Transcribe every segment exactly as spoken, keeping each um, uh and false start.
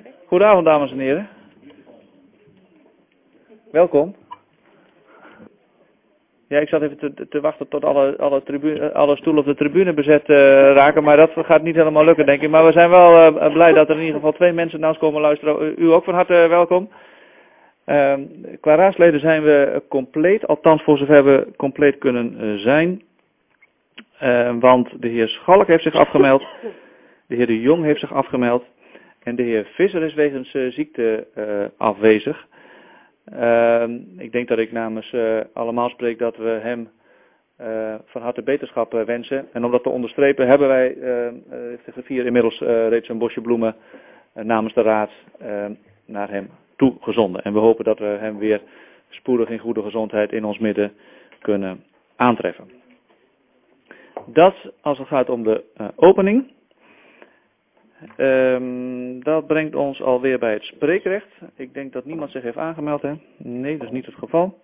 Goedenavond, dames en heren. Welkom. Ja, ik zat even te, te wachten tot alle, alle, tribune, alle stoelen op de tribune bezet uh, raken, maar dat gaat niet helemaal lukken, denk ik. Maar we zijn wel uh, blij dat er in ieder geval twee mensen naar ons komen luisteren. U, u ook van harte welkom. Uh, qua raadsleden zijn we compleet, althans voor zover we compleet kunnen uh, zijn. Uh, want de heer Schalk heeft zich afgemeld, de heer De Jong heeft zich afgemeld en de heer Visser is wegens uh, ziekte uh, afwezig. Uh, ik denk dat ik namens uh, allemaal spreek dat we hem uh, van harte beterschap uh, wensen. En om dat te onderstrepen hebben wij uh, uh, de vier inmiddels uh, reeds een bosje bloemen uh, namens de raad uh, naar hem toegezonden. En we hopen dat we hem weer spoedig in goede gezondheid in ons midden kunnen aantreffen. Dat als het gaat om de uh, opening. Um, dat brengt ons alweer bij het spreekrecht. Ik denk dat niemand zich heeft aangemeld, hè? Nee, dat is niet het geval.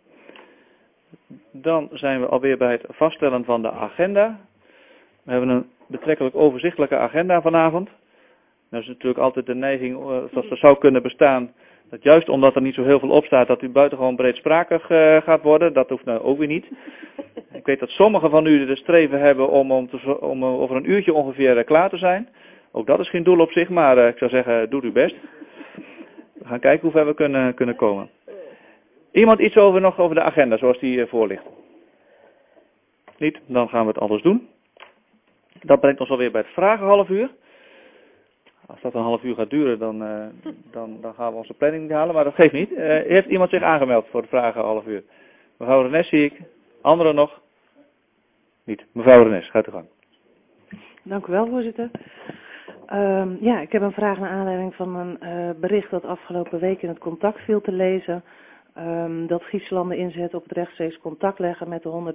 Dan zijn we alweer bij het vaststellen van de agenda. We hebben een betrekkelijk overzichtelijke agenda vanavond. Dat is natuurlijk altijd de neiging, zoals er zou kunnen bestaan, dat juist omdat er niet zo heel veel op staat, dat u buitengewoon breedsprakig uh, gaat worden. Dat hoeft nou ook weer niet. Ik weet dat sommigen van u de streven hebben om, om, te, om over een uurtje ongeveer uh, klaar te zijn. Ook dat is geen doel op zich, maar uh, ik zou zeggen, doe uw best. We gaan kijken hoe ver we kunnen, kunnen komen. Iemand iets over nog over de agenda, zoals die uh, voor ligt? Niet? Dan gaan we het anders doen. Dat brengt ons alweer bij het vragen half uur. Als dat een half uur gaat duren, dan, uh, dan, dan gaan we onze planning niet halen, maar dat geeft niet. Uh, heeft iemand zich aangemeld voor het vragen half uur? Mevrouw Renes zie ik. Anderen nog? Niet. Mevrouw Renes, gaat u gang. Dank u wel, voorzitter. Um, ja, ik heb een vraag naar aanleiding van een uh, bericht dat afgelopen week in het contact viel te lezen. Um, dat Giesselanden inzet op het rechtstreeks contact leggen met de honderd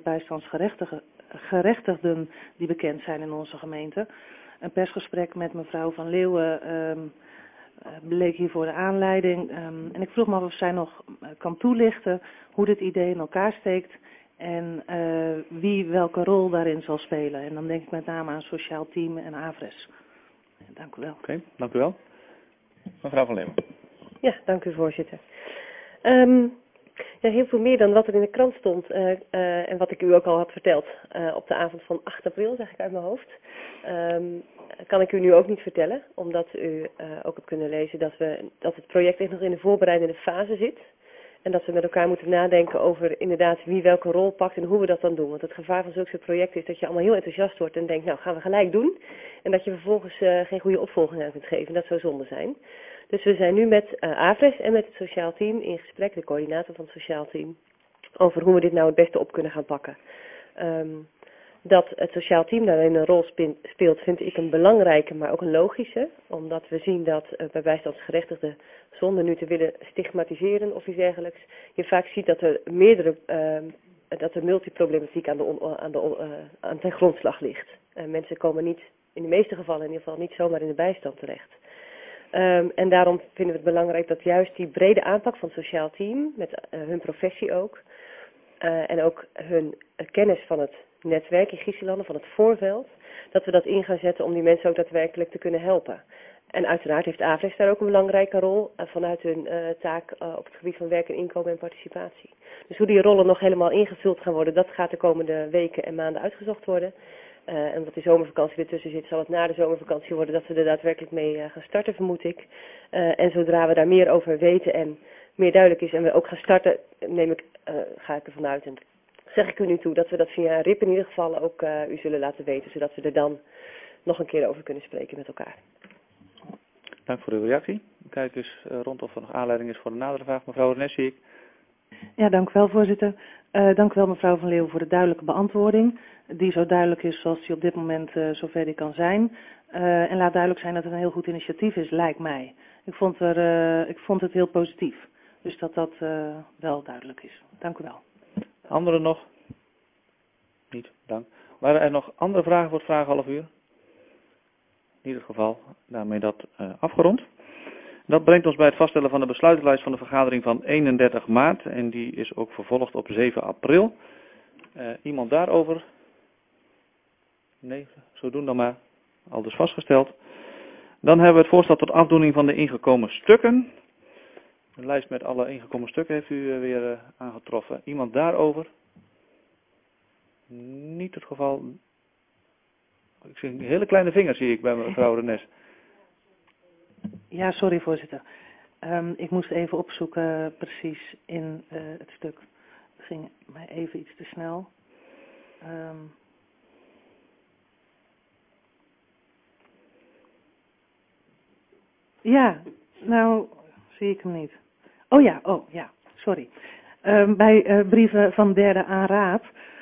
bijstandsgerechtigden die bekend zijn in onze gemeente. Een persgesprek met mevrouw Van Leeuwen um, bleek hiervoor de aanleiding. Um, en ik vroeg me af of zij nog uh, kan toelichten hoe dit idee in elkaar steekt. En uh, wie welke rol daarin zal spelen. En dan denk ik met name aan Sociaal Team en AVRES. Dank u wel. Oké, okay, dank u wel. Mevrouw Van Leeuwen. Ja, dank u voorzitter. Um, ja, heel veel meer dan wat er in de krant stond uh, uh, en wat ik u ook al had verteld uh, op de avond van acht april, zeg ik uit mijn hoofd. Um, kan ik u nu ook niet vertellen, omdat u uh, ook hebt kunnen lezen dat, we, dat het project echt nog in de voorbereidende fase zit. En dat we met elkaar moeten nadenken over inderdaad wie welke rol pakt en hoe we dat dan doen. Want het gevaar van zulke soort projecten is dat je allemaal heel enthousiast wordt en denkt, nou gaan we gelijk doen. En dat je vervolgens uh, geen goede opvolging aan kunt geven. Dat zou zonde zijn. Dus we zijn nu met uh, AVRES en met het Sociaal Team in gesprek, de coördinator van het Sociaal Team, over hoe we dit nou het beste op kunnen gaan pakken. Um, dat het Sociaal Team daarin een rol speelt, vind ik een belangrijke, maar ook een logische. Omdat we zien dat uh, bij bijstandsgerechtigden, zonder nu te willen stigmatiseren of iets dergelijks, je vaak ziet dat er meerdere, uh, dat er multiproblematiek aan de, on, aan de uh, aan ten grondslag ligt. Uh, mensen komen niet, in de meeste gevallen in ieder geval, niet zomaar in de bijstand terecht. Um, en daarom vinden we het belangrijk dat juist die brede aanpak van het Sociaal Team, met uh, hun professie ook, uh, en ook hun uh, kennis van het netwerk in Giesselanden, van het voorveld, dat we dat in gaan zetten om die mensen ook daadwerkelijk te kunnen helpen. En uiteraard heeft AVRES daar ook een belangrijke rol uh, vanuit hun uh, taak uh, op het gebied van werk en inkomen en participatie. Dus hoe die rollen nog helemaal ingevuld gaan worden, dat gaat de komende weken en maanden uitgezocht worden. Uh, en wat die zomervakantie ertussen zit, zal het na de zomervakantie worden dat we er daadwerkelijk mee uh, gaan starten, vermoed ik. Uh, en zodra we daar meer over weten en meer duidelijk is en we ook gaan starten, neem ik, uh, ga ik ervan uit en zeg ik u nu toe dat we dat via R I P in ieder geval ook uh, u zullen laten weten, zodat we er dan nog een keer over kunnen spreken met elkaar. Dank voor uw reactie. Kijk eens uh, rond of er nog aanleiding is voor een nadere vraag. Mevrouw Renes zie ik. Ja, dank u wel, voorzitter. Uh, dank u wel, mevrouw Van Leeuwen, voor de duidelijke beantwoording. Die zo duidelijk is zoals die op dit moment uh, zover die kan zijn. Uh, en laat duidelijk zijn dat het een heel goed initiatief is, lijkt mij. Ik vond, er, uh, ik vond het heel positief. Dus dat dat uh, wel duidelijk is. Dank u wel. Anderen nog? Niet, dank. Waren er nog andere vragen voor het vragen half uur? Niet het geval. Daarmee dat uh, afgerond. Dat brengt ons bij het vaststellen van de besluitenlijst van de vergadering van eenendertig maart. En die is ook vervolgd op zeven april. Uh, iemand daarover? Nee, zo doen dan maar. Al dus vastgesteld. Dan hebben we het voorstel tot afdoening van de ingekomen stukken. De lijst met alle ingekomen stukken heeft u uh, weer uh, aangetroffen. Iemand daarover? Niet het geval. Ik zie een hele kleine vinger, zie ik bij mevrouw Renes. Ja, sorry voorzitter. Um, ik moest even opzoeken uh, precies in uh, het stuk. Het ging mij even iets te snel. Um, ja, nou zie ik hem niet. Oh ja, oh ja, sorry. Um, bij uh, brieven van derde aan raad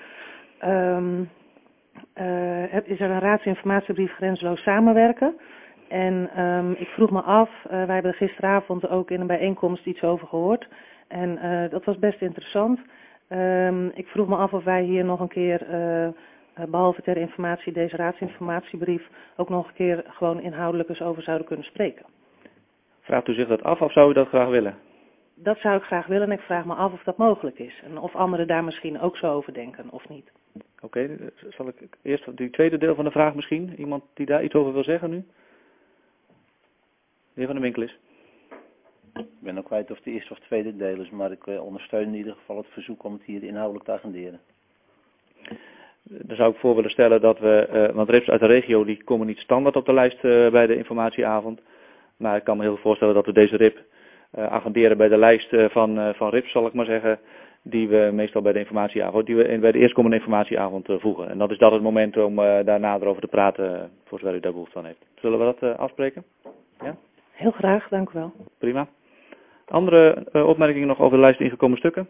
um, uh, is er een raadsinformatiebrief grenzeloos samenwerken. En um, ik vroeg me af, uh, wij hebben er gisteravond ook in een bijeenkomst iets over gehoord. En uh, dat was best interessant. Um, ik vroeg me af of wij hier nog een keer, uh, uh, behalve ter informatie, deze raadsinformatiebrief, ook nog een keer gewoon inhoudelijk eens over zouden kunnen spreken. Vraagt u zich dat af of zou u dat graag willen? Dat zou ik graag willen en ik vraag me af of dat mogelijk is. En of anderen daar misschien ook zo over denken of niet. Oké, okay, zal ik eerst die tweede deel van de vraag misschien? Iemand die daar iets over wil zeggen nu? De heer Van der Winkel is. Ik ben ook kwijt of het de eerste of tweede deel is, maar ik uh, ondersteun in ieder geval het verzoek om het hier inhoudelijk te agenderen. Dan zou ik voor willen stellen dat we, uh, want rips uit de regio die komen niet standaard op de lijst uh, bij de informatieavond. Maar ik kan me heel goed voorstellen dat we deze rip uh, agenderen bij de lijst uh, van, uh, van rips, zal ik maar zeggen. Die we meestal bij de informatieavond, die we in, bij de eerstkomende informatieavond uh, voegen. En dat is dat het moment om uh, daar nader over te praten, uh, voor zover u daar behoefte aan heeft. Zullen we dat uh, afspreken? Ja? Heel graag, dank u wel. Prima. Andere uh, opmerkingen nog over de lijst ingekomen stukken?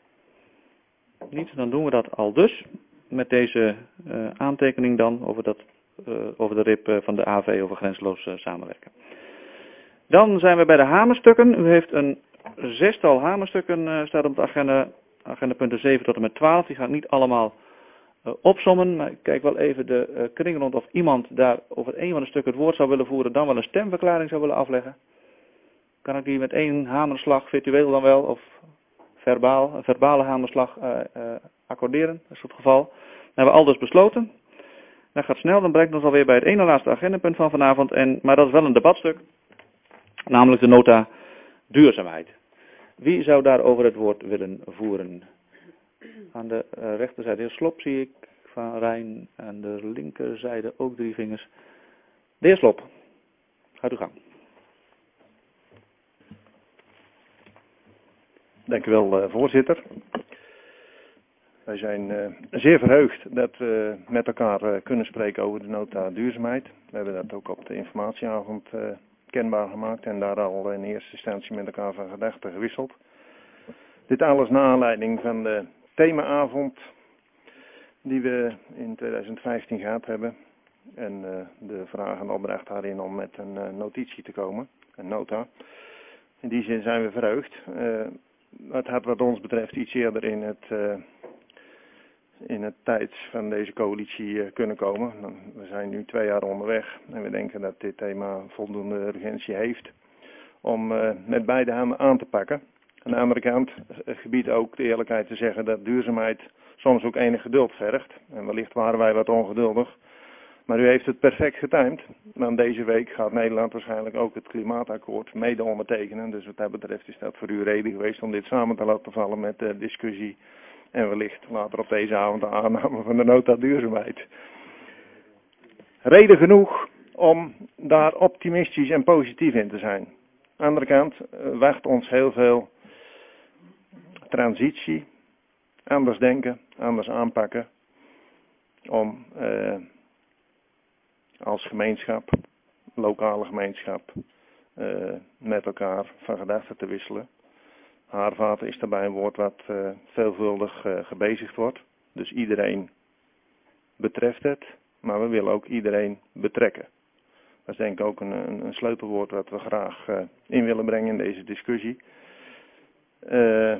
Niet, dan doen we dat al dus. Met deze uh, aantekening dan over, dat, uh, over de rip uh, van de A V over grenzeloos uh, samenwerken. Dan zijn we bij de hamerstukken. U heeft een zestal hamerstukken uh, staat op de agenda. Agendapunten zeven tot en met twaalf. Die gaan niet allemaal uh, opsommen. Maar ik kijk wel even de uh, kring rond of iemand daar over een van de stukken het woord zou willen voeren. Dan wel een stemverklaring zou willen afleggen. Kan ik die met één hamerslag, virtueel dan wel, of verbaal, een verbale hamerslag uh, uh, accorderen? Dat is het geval. Dan hebben we al dus besloten. Dat gaat snel, dan brengt ons alweer bij het ene laatste agendapunt van vanavond. En, maar dat is wel een debatstuk. Namelijk de nota duurzaamheid. Wie zou daarover het woord willen voeren? Aan de uh, rechterzijde heer Slop zie ik van Rijn. Aan de linkerzijde ook drie vingers. De heer Slop, gaat uw gang. Dank u wel, uh, voorzitter. Wij zijn uh, zeer verheugd dat we met elkaar uh, kunnen spreken over de nota duurzaamheid. We hebben dat ook op de informatieavond uh, kenbaar gemaakt en daar al in eerste instantie met elkaar van gedachten gewisseld. Dit alles naar aanleiding van de themaavond die we in tweeduizend vijftien gehad hebben. En uh, de vraag en opdracht daarin om met een uh, notitie te komen, een nota. In die zin zijn we verheugd. Uh, het had wat ons betreft iets eerder in het, uh, in het tijd van deze coalitie uh, kunnen komen. We zijn nu twee jaar onderweg en we denken dat dit thema voldoende urgentie heeft om uh, met beide handen aan te pakken. Aan de andere kant uh, gebiedt ook de eerlijkheid te zeggen dat duurzaamheid soms ook enig geduld vergt. En wellicht waren wij wat ongeduldig. Maar u heeft het perfect getimed. Want deze week gaat Nederland waarschijnlijk ook het klimaatakkoord mede ondertekenen. Dus wat dat betreft is dat voor u reden geweest om dit samen te laten vallen met de discussie. En wellicht later op deze avond de aanname van de nota duurzaamheid. Reden genoeg om daar optimistisch en positief in te zijn. Aan de andere kant uh, wacht ons heel veel transitie. Anders denken, anders aanpakken. Om... Uh, als gemeenschap, lokale gemeenschap, uh, met elkaar van gedachten te wisselen. Haarvaten is daarbij een woord wat uh, veelvuldig uh, gebezigd wordt. Dus iedereen betreft het, maar we willen ook iedereen betrekken. Dat is denk ik ook een, een, een sleutelwoord wat we graag uh, in willen brengen in deze discussie. Uh,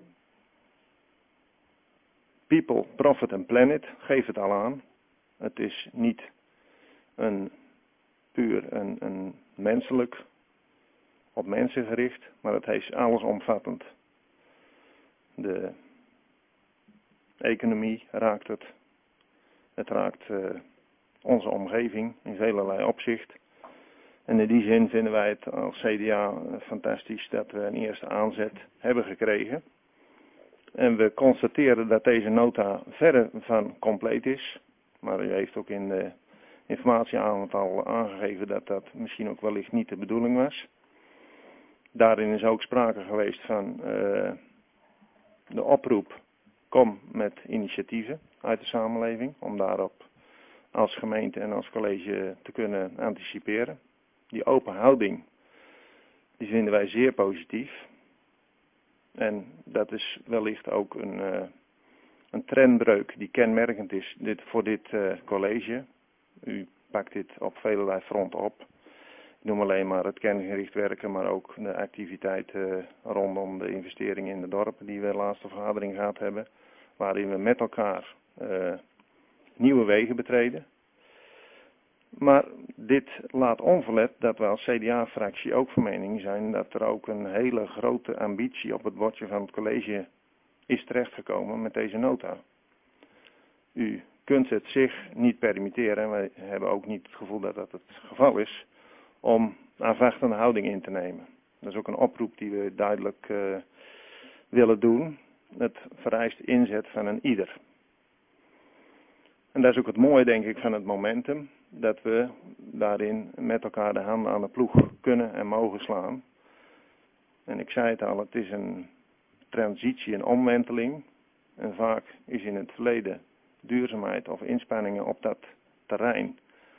people, profit and planet, geef het al aan. Het is niet... Een puur een, een menselijk, op mensen gericht, maar het is allesomvattend. De economie raakt het, het raakt uh, onze omgeving in velerlei opzicht. En in die zin vinden wij het als C D A fantastisch dat we een eerste aanzet hebben gekregen. En we constateren dat deze nota verre van compleet is. Maar u heeft ook in de informatieavond al aangegeven dat dat misschien ook wellicht niet de bedoeling was. Daarin is ook sprake geweest van uh, de oproep, kom met initiatieven uit de samenleving, om daarop als gemeente en als college te kunnen anticiperen. Die open houding, die vinden wij zeer positief. En dat is wellicht ook een, uh, een trendbreuk die kenmerkend is dit, voor dit uh, college. U pakt dit op velelei fronten op. Ik noem alleen maar het kerngericht werken, maar ook de activiteiten uh, rondom de investeringen in de dorpen die we de laatste vergadering gehad hebben. Waarin we met elkaar uh, nieuwe wegen betreden. Maar dit laat onverlet dat we als C D A-fractie ook van mening zijn dat er ook een hele grote ambitie op het bordje van het college is terechtgekomen met deze nota. U kunt het zich niet permitteren, en wij hebben ook niet het gevoel dat dat het geval is, om aanvachtende houding in te nemen. Dat is ook een oproep die we duidelijk uh, willen doen. Het vereist inzet van een ieder. En dat is ook het mooie, denk ik, van het momentum. Dat we daarin met elkaar de handen aan de ploeg kunnen en mogen slaan. En ik zei het al, het is een transitie, een omwenteling. En vaak is in het verleden duurzaamheid of inspanningen op dat terrein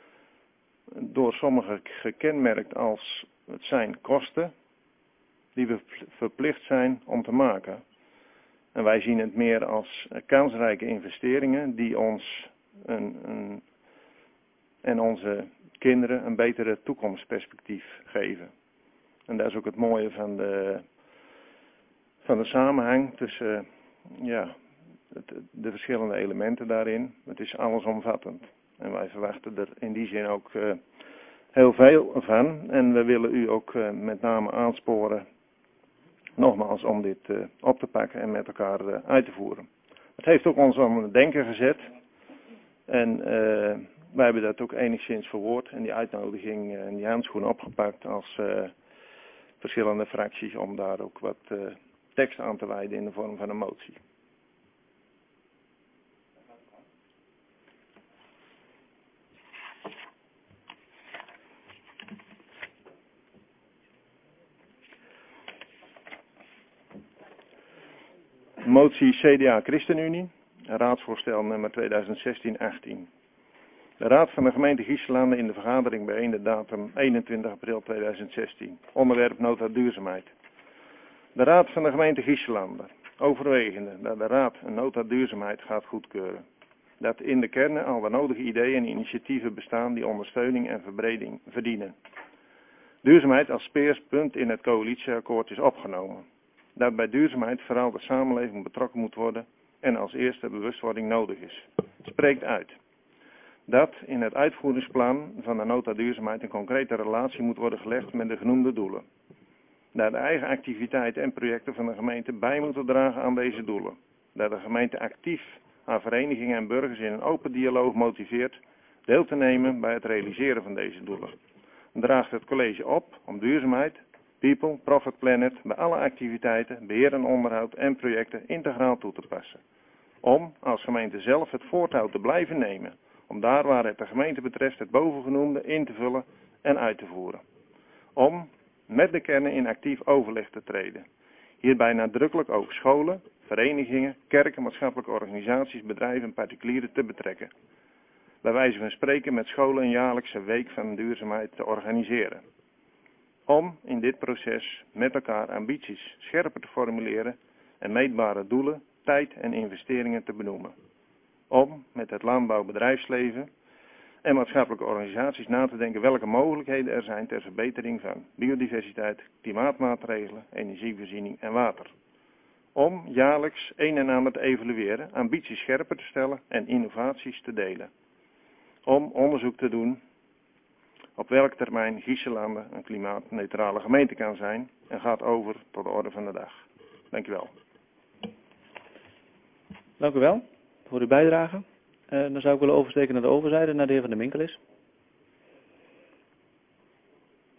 door sommigen gekenmerkt als het zijn kosten die we verplicht zijn om te maken. En wij zien het meer als kansrijke investeringen die ons een, een, en onze kinderen een betere toekomstperspectief geven. En dat is ook het mooie van de, van de samenhang tussen ja, het, de verschillende elementen daarin. Het is allesomvattend. En wij verwachten er in die zin ook uh, heel veel van. En we willen u ook uh, met name aansporen, nogmaals, om dit uh, op te pakken en met elkaar uh, uit te voeren. Het heeft ook ons aan het denken gezet. En uh, wij hebben dat ook enigszins verwoord en die uitnodiging en die handschoen opgepakt als uh, verschillende fracties om daar ook wat uh, tekst aan te wijden in de vorm van een motie. Motie C D A ChristenUnie, raadsvoorstel nummer tweeduizend zestien achttien. De Raad van de gemeente Giesselanden in de vergadering bijeen datum eenentwintig april tweeduizend zestien. Onderwerp nota duurzaamheid. De Raad van de gemeente Giesselanden, overwegende dat de Raad een nota duurzaamheid gaat goedkeuren. Dat in de kern al de nodige ideeën en initiatieven bestaan die ondersteuning en verbreding verdienen. Duurzaamheid als speerpunt in het coalitieakkoord is opgenomen. Dat bij duurzaamheid vooral de samenleving betrokken moet worden en als eerste bewustwording nodig is. Spreekt uit dat in het uitvoeringsplan van de nota duurzaamheid een concrete relatie moet worden gelegd met de genoemde doelen. Dat de eigen activiteiten en projecten van de gemeente bij moeten dragen aan deze doelen. Dat de gemeente actief aan verenigingen en burgers in een open dialoog motiveert deel te nemen bij het realiseren van deze doelen. Draagt het college op om duurzaamheid, people, profit, planet bij alle activiteiten, beheer en onderhoud en projecten integraal toe te passen. Om als gemeente zelf het voortouw te blijven nemen. Om daar waar het de gemeente betreft het bovengenoemde in te vullen en uit te voeren. Om met de kernen in actief overleg te treden. Hierbij nadrukkelijk ook scholen, verenigingen, kerken, maatschappelijke organisaties, bedrijven en particulieren te betrekken. Bij wijze van spreken met scholen een jaarlijkse week van duurzaamheid te organiseren. Om in dit proces met elkaar ambities scherper te formuleren en meetbare doelen, tijd en investeringen te benoemen. Om met het landbouwbedrijfsleven en maatschappelijke organisaties na te denken welke mogelijkheden er zijn ter verbetering van biodiversiteit, klimaatmaatregelen, energievoorziening en water. Om jaarlijks een en ander te evalueren, ambities scherper te stellen en innovaties te delen. Om onderzoek te doen op welke termijn Giesselanden een klimaatneutrale gemeente kan zijn en gaat over tot de orde van de dag. Dank u wel. Dank u wel voor uw bijdrage. Uh, dan zou ik willen oversteken naar de overzijde, naar de heer Van der Minkelis.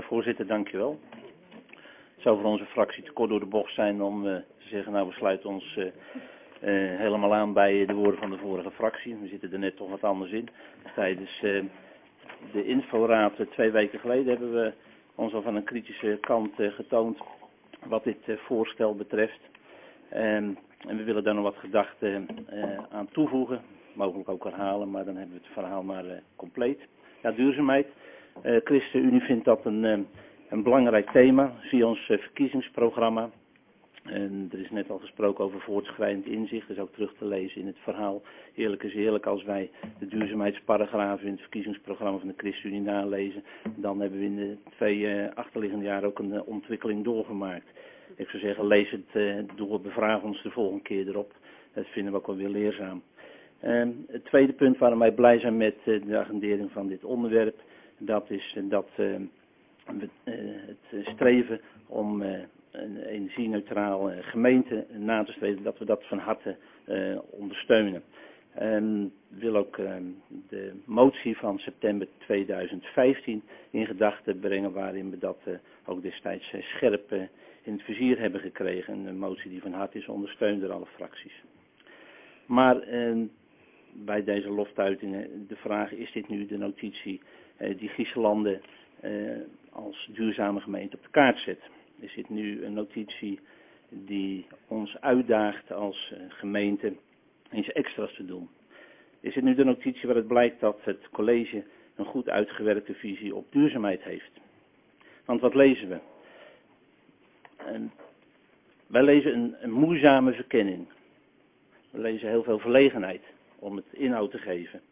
Ja, voorzitter, dankjewel. Het zou voor onze fractie te kort door de bocht zijn om uh, te zeggen, nou we sluiten ons uh, uh, helemaal aan bij de woorden van de vorige fractie. We zitten er net toch wat anders in. Tijdens uh, de inforaad uh, twee weken geleden hebben we ons al van een kritische kant uh, getoond wat dit uh, voorstel betreft. Um, en we willen daar nog wat gedachten uh, aan toevoegen, mogelijk ook herhalen, maar dan hebben we het verhaal maar uh, compleet. Ja, duurzaamheid. Uh, ChristenUnie vindt dat een, uh, een belangrijk thema via ons uh, verkiezingsprogramma. En er is net al gesproken over voortschrijdend inzicht, dat is ook terug te lezen in het verhaal. Eerlijk is eerlijk, als wij de duurzaamheidsparagrafen in het verkiezingsprogramma van de ChristenUnie nalezen, dan hebben we in de twee uh, achterliggende jaren ook een uh, ontwikkeling doorgemaakt. Ik zou zeggen, lees het uh, door, bevraag ons de volgende keer erop. Dat vinden we ook wel weer leerzaam. Uh, het tweede punt waarom wij blij zijn met uh, de agendering van dit onderwerp, dat is uh, dat uh, we, uh, het streven om uh, een energie-neutraal uh, gemeente na te streven, dat we dat van harte uh, ondersteunen. En wil ook uh, de motie van september tweeduizend vijftien in gedachten brengen, waarin we dat uh, ook destijds uh, scherp uh, in het vizier hebben gekregen. Een motie die van harte is ondersteund door alle fracties. Maar uh, bij deze loftuitingen de vraag, is dit nu de notitie uh, die Giesselanden uh, als duurzame gemeente op de kaart zet? Is dit nu een notitie die ons uitdaagt als uh, gemeente iets extra's te doen? Is dit nu de notitie waaruit blijkt dat het college een goed uitgewerkte visie op duurzaamheid heeft? Want wat lezen we? En wij lezen een, een moeizame verkenning. We lezen heel veel verlegenheid om het inhoud te geven.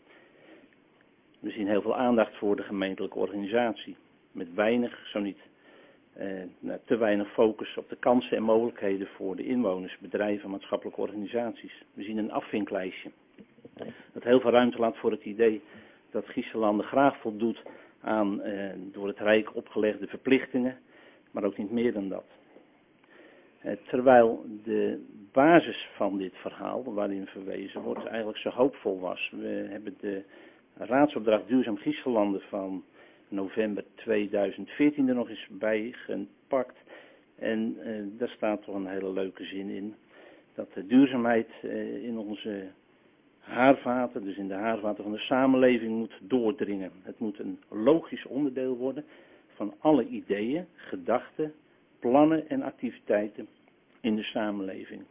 We zien heel veel aandacht voor de gemeentelijke organisatie. Met weinig, zo niet eh, nou, te weinig focus op de kansen en mogelijkheden voor de inwoners, bedrijven en maatschappelijke organisaties. We zien een afvinklijstje. Dat heel veel ruimte laat voor het idee dat Giesselanden graag voldoet aan eh, door het Rijk opgelegde verplichtingen, maar ook niet meer dan dat. Eh, terwijl de basis van dit verhaal, waarin verwezen wordt, eigenlijk zo hoopvol was. We hebben de raadsopdracht Duurzaam Giesselanden van november tweeduizend veertien er nog eens bij gepakt. En eh, daar staat toch een hele leuke zin in. Dat de duurzaamheid eh, in onze haarvaten, dus in de haarvaten van de samenleving, moet doordringen. Het moet een logisch onderdeel worden van alle ideeën, gedachten, plannen en activiteiten in de samenleving.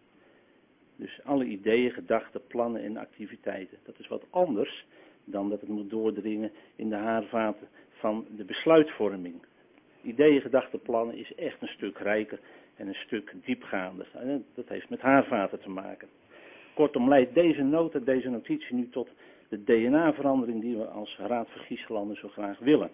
Dus alle ideeën, gedachten, plannen en activiteiten. Dat is wat anders dan dat het moet doordringen in de haarvaten van de besluitvorming. Ideeën, gedachten, plannen is echt een stuk rijker en een stuk diepgaander. En dat heeft met haarvaten te maken. Kortom leidt deze nota, deze notitie nu tot de D N A-verandering die we als Raad voor Giesselanden zo graag willen.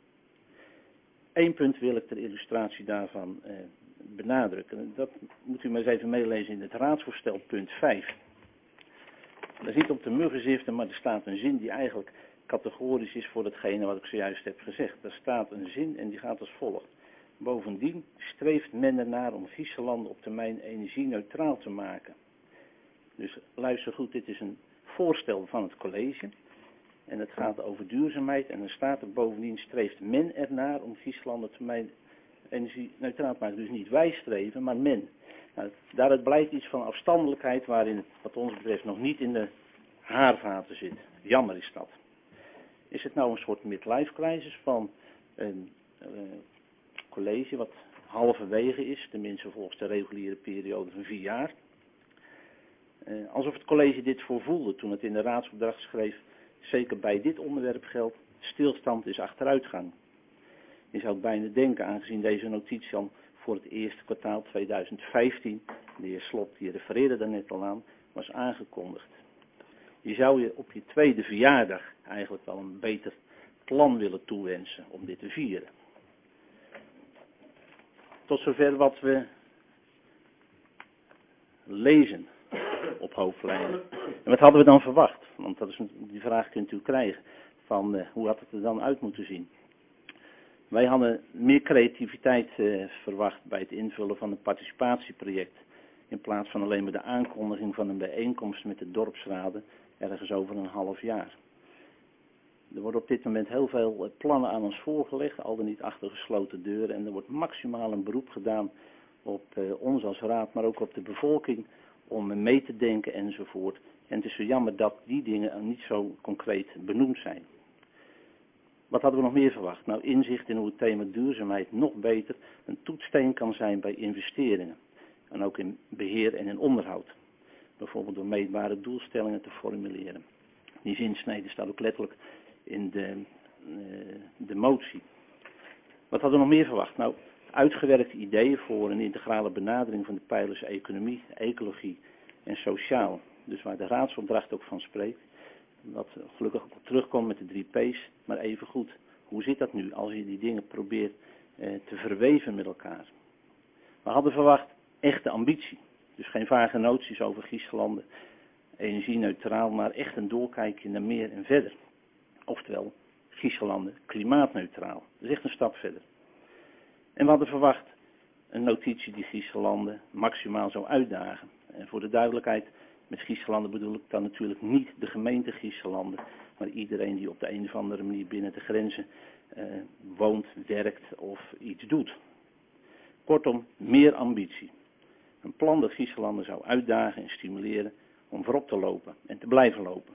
Eén punt wil ik ter illustratie daarvan eh, benadrukken. Dat moet u maar eens even meelezen in het raadsvoorstel punt vijf. Dat is niet op de muggen ziften, maar er staat een zin die eigenlijk categorisch is voor hetgene wat ik zojuist heb gezegd. Er staat een zin en die gaat als volgt. Bovendien streeft men ernaar om Giesselanden op termijn energie-neutraal te maken. Dus luister goed, dit is een voorstel van het college. En het gaat over duurzaamheid. En er staat er bovendien streeft men ernaar om Giesselanden op termijn energie-neutraal te maken. Dus niet wij streven, maar men. Nou, daaruit blijkt iets van afstandelijkheid waarin het wat ons betreft nog niet in de haarvaten zit. Jammer is dat. Is het nou een soort midlife crisis van een uh, college wat halverwege is, tenminste volgens de reguliere periode van vier jaar. Uh, alsof het college dit voorvoelde toen het in de raadsopdracht schreef, zeker bij dit onderwerp geldt, stilstand is achteruitgang. Je zou bijna denken, aangezien deze notitie al voor het eerste kwartaal tweeduizend vijftien, de heer Slot die refereerde daar net al aan, was aangekondigd. Je zou je op je tweede verjaardag eigenlijk wel een beter plan willen toewensen om dit te vieren. Tot zover wat we lezen op hoofdlijnen. En wat hadden we dan verwacht? Want dat is een, die vraag kunt u krijgen. Van uh, hoe had het er dan uit moeten zien? Wij hadden meer creativiteit uh, verwacht bij het invullen van een participatieproject. In plaats van alleen maar de aankondiging van een bijeenkomst met de dorpsraden ergens over een half jaar. Er worden op dit moment heel veel uh, plannen aan ons voorgelegd, al dan niet achter gesloten deuren. En er wordt maximaal een beroep gedaan op uh, ons als raad, maar ook op de bevolking om uh, mee te denken enzovoort. En het is zo jammer dat die dingen niet zo concreet benoemd zijn. Wat hadden we nog meer verwacht? Nou, inzicht in hoe het thema duurzaamheid nog beter een toetssteen kan zijn bij investeringen. En ook in beheer en in onderhoud. Bijvoorbeeld door meetbare doelstellingen te formuleren. Die zinsnede staat ook letterlijk in de, uh, de motie. Wat hadden we nog meer verwacht? Nou, uitgewerkte ideeën voor een integrale benadering van de pijlers economie, ecologie en sociaal. Dus waar de raadsopdracht ook van spreekt. Wat gelukkig ook terugkomt met de drie P's, maar even goed. Hoe zit dat nu als je die dingen probeert eh, te verweven met elkaar? We hadden verwacht echte ambitie. Dus geen vage noties over Giesgelanden, energie-neutraal, maar echt een doorkijkje naar meer en verder. Oftewel, Giesgelanden klimaatneutraal. Dat is echt een stap verder. En we hadden verwacht een notitie die Giesgelanden maximaal zou uitdagen. En voor de duidelijkheid, met Giesgelanden bedoel ik dan natuurlijk niet de gemeente Giesgelanden, maar iedereen die op de een of andere manier binnen de grenzen uh, woont, werkt of iets doet. Kortom, meer ambitie. Een plan dat Giesgelanden zou uitdagen en stimuleren om voorop te lopen en te blijven lopen.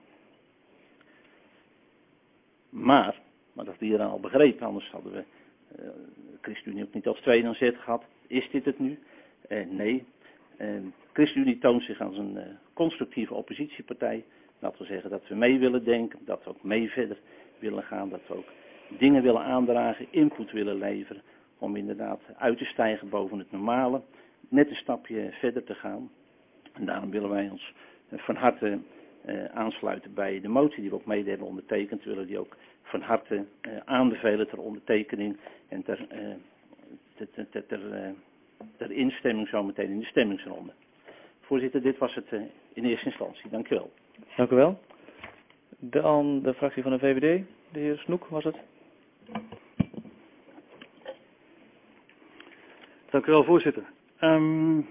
Maar, maar dat we hier al begrepen, anders hadden we uh, ChristenUnie ook niet als tweede aan zet gehad. Is dit het nu? Uh, nee. Uh, ChristenUnie toont zich als een uh, constructieve oppositiepartij. Dat wil zeggen dat we mee willen denken, dat we ook mee verder willen gaan, dat we ook dingen willen aandragen, input willen leveren, om inderdaad uit te stijgen boven het normale, net een stapje verder te gaan. En daarom willen wij ons uh, van harte uh, aansluiten bij de motie die we ook mede hebben ondertekend. We willen die ook van harte uh, aanbevelen ter ondertekening en ter, uh, ter, ter, ter, ter, uh, ter instemming zometeen in de stemmingsronde. Voorzitter, dit was het uh, in eerste instantie. Dank u wel. Dank u wel. Dan de fractie van de V V D. De heer Snoek was het. Dank u wel, voorzitter. Um,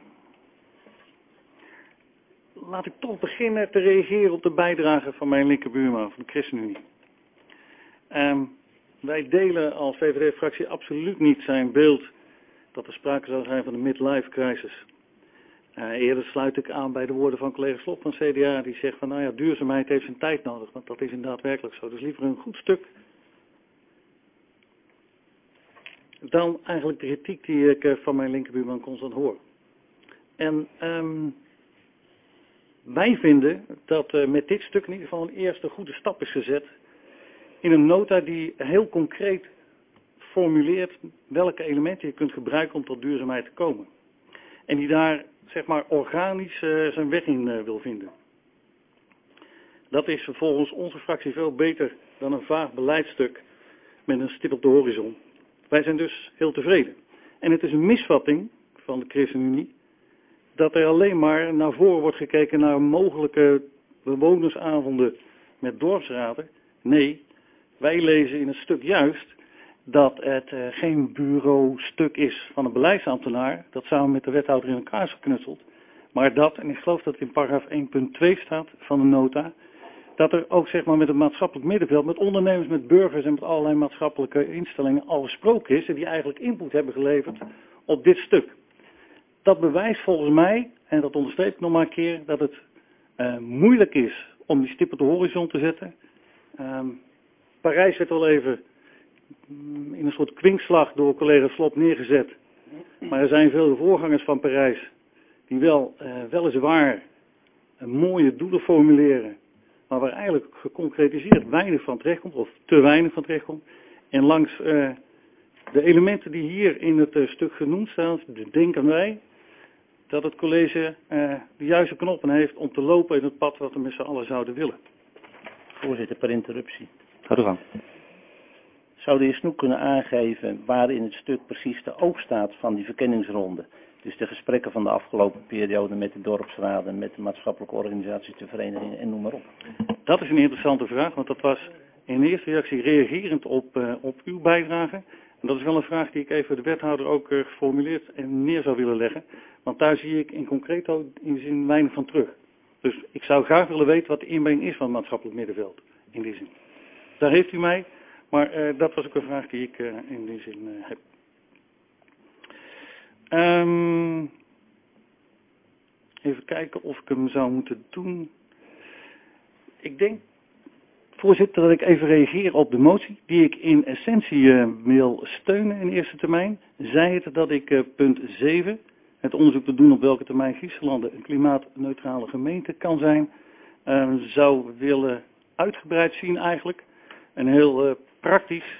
laat ik toch beginnen te reageren op de bijdrage van mijn linkerbuurman van de ChristenUnie. Um, wij delen als V V D-fractie absoluut niet zijn beeld dat er sprake zou zijn van een midlife crisis. Uh, eerder sluit ik aan bij de woorden van collega Slob van C D A, die zegt van nou ja, duurzaamheid heeft zijn tijd nodig, want dat is inderdaad werkelijk zo. Dus liever een goed stuk dan eigenlijk de kritiek die ik uh, van mijn linkerbuurman constant hoor. En um, wij vinden dat uh, met dit stuk in ieder geval een eerste goede stap is gezet in een nota die heel concreet formuleert welke elementen je kunt gebruiken om tot duurzaamheid te komen. En die daar, zeg maar, organisch uh, zijn weg in uh, wil vinden. Dat is volgens onze fractie veel beter dan een vaag beleidstuk met een stip op de horizon. Wij zijn dus heel tevreden. En het is een misvatting van de ChristenUnie dat er alleen maar naar voren wordt gekeken naar mogelijke bewonersavonden met dorpsraden. Nee, wij lezen in het stuk juist dat het uh, geen bureaustuk is van een beleidsambtenaar, dat samen met de wethouder in elkaar is geknutseld, maar dat, en ik geloof dat het in paragraaf één punt twee staat van de nota, dat er ook zeg maar met het maatschappelijk middenveld, met ondernemers, met burgers en met allerlei maatschappelijke instellingen al gesproken is en die eigenlijk input hebben geleverd op dit stuk. Dat bewijst volgens mij, en dat onderstreep ik nog maar een keer, dat het uh, moeilijk is om die stip op de horizon te zetten. Um, Parijs werd al even in een soort kwinkslag door collega Slob neergezet. Maar er zijn veel voorgangers van Parijs die wel uh, weliswaar een mooie doelen formuleren, maar waar eigenlijk geconcretiseerd weinig van terechtkomt, of te weinig van terechtkomt. En langs uh, de elementen die hier in het uh, stuk genoemd staan, denken wij dat het college uh, de juiste knoppen heeft om te lopen in het pad wat we met z'n allen zouden willen. Voorzitter, per interruptie. Ga door gang. Zou de heer Snoek kunnen aangeven waar in het stuk precies de oog staat van die verkenningsronde? Dus de gesprekken van de afgelopen periode met de dorpsraden, met de maatschappelijke organisaties, de verenigingen en noem maar op. Dat is een interessante vraag, want dat was in eerste reactie reagerend op, uh, op uw bijdrage. En dat is wel een vraag die ik even de wethouder ook uh, geformuleerd en neer zou willen leggen. Want daar zie ik in concreto in zin weinig van terug. Dus ik zou graag willen weten wat de inbreng is van het maatschappelijk middenveld in die zin. daar heeft u mij. Maar uh, dat was ook een vraag die ik uh, in die zin uh, heb. Um, even kijken of ik hem zou moeten doen. Ik denk, voorzitter, dat ik even reageer op de motie die ik in essentie uh, wil steunen in eerste termijn. Zij het dat ik uh, punt zeven, het onderzoek te doen op welke termijn Grieslanden een klimaatneutrale gemeente kan zijn, uh, zou willen uitgebreid zien eigenlijk. En heel uh, praktisch.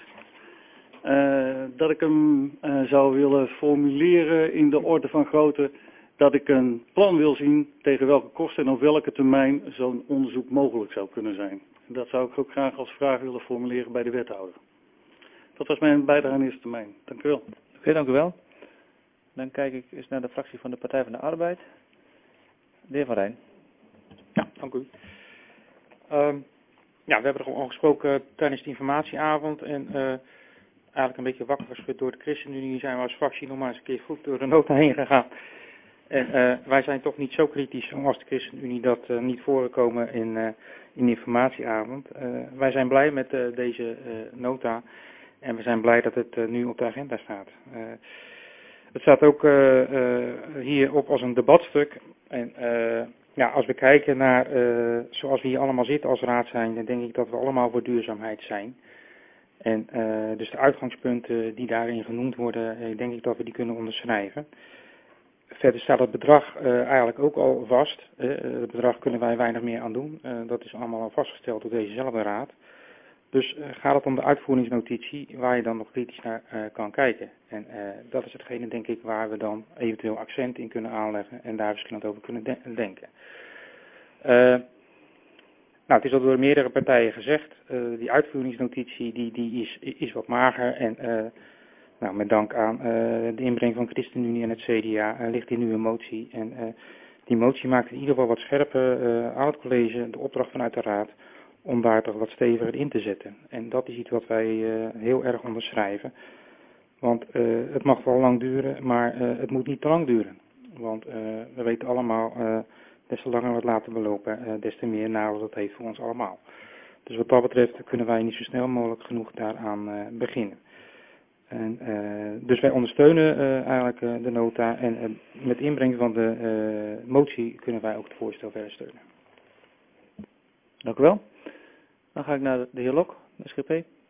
Uh, dat ik hem uh, zou willen formuleren in de orde van grootte. Dat ik een plan wil zien tegen welke kosten en op welke termijn zo'n onderzoek mogelijk zou kunnen zijn. Dat zou ik ook graag als vraag willen formuleren bij de wethouder. Dat was mijn bijdrage in eerste termijn. Dank u wel. Oké, okay, dank u wel. Dan kijk ik eens naar de fractie van de Partij van de Arbeid. De heer Van Rijn. Ja, dank u. Um, ja, we hebben er al gesproken tijdens de informatieavond en uh, eigenlijk een beetje wakker geschud door de ChristenUnie zijn we als fractie nog maar eens een keer goed door de nota heen gegaan. En uh, wij zijn toch niet zo kritisch als de ChristenUnie dat uh, niet voorgekomen in, uh, in de informatieavond. Uh, wij zijn blij met uh, deze uh, nota en we zijn blij dat het uh, nu op de agenda staat. Uh, het staat ook uh, uh, hierop als een debatstuk. En uh, ja, als we kijken naar uh, zoals we hier allemaal zitten als raad zijn, dan denk ik dat we allemaal voor duurzaamheid zijn. En uh, dus de uitgangspunten die daarin genoemd worden, uh, denk ik dat we die kunnen onderschrijven. Verder staat het bedrag uh, eigenlijk ook al vast. Uh, het bedrag kunnen wij weinig meer aan doen. Uh, dat is allemaal al vastgesteld door dezezelfde raad. Dus uh, gaat het om de uitvoeringsnotitie waar je dan nog kritisch naar uh, kan kijken. En uh, dat is hetgene denk ik waar we dan eventueel accent in kunnen aanleggen en daar verschillend over kunnen de denken. Uh, nou, het is al door meerdere partijen gezegd. Uh, die uitvoeringsnotitie die, die is, is wat mager en uh, nou, met dank aan uh, de inbreng van ChristenUnie en het C D A uh, ligt hier nu een motie. En uh, die motie maakt in ieder geval wat scherper uh, aan het college, de opdracht vanuit de raad, om daar toch wat steviger in te zetten. En dat is iets wat wij uh, heel erg onderschrijven. Want uh, het mag wel lang duren, maar uh, het moet niet te lang duren. Want uh, we weten allemaal, uh, des te langer we het laten belopen, uh, des te meer nadeel dat heeft voor ons allemaal. Dus wat dat betreft kunnen wij niet zo snel mogelijk genoeg daaraan uh, beginnen. En, uh, dus wij ondersteunen uh, eigenlijk uh, de nota en uh, met inbreng van de uh, motie kunnen wij ook het voorstel verder steunen. Dank u wel. Dan ga ik naar de heer Lok, de S G P.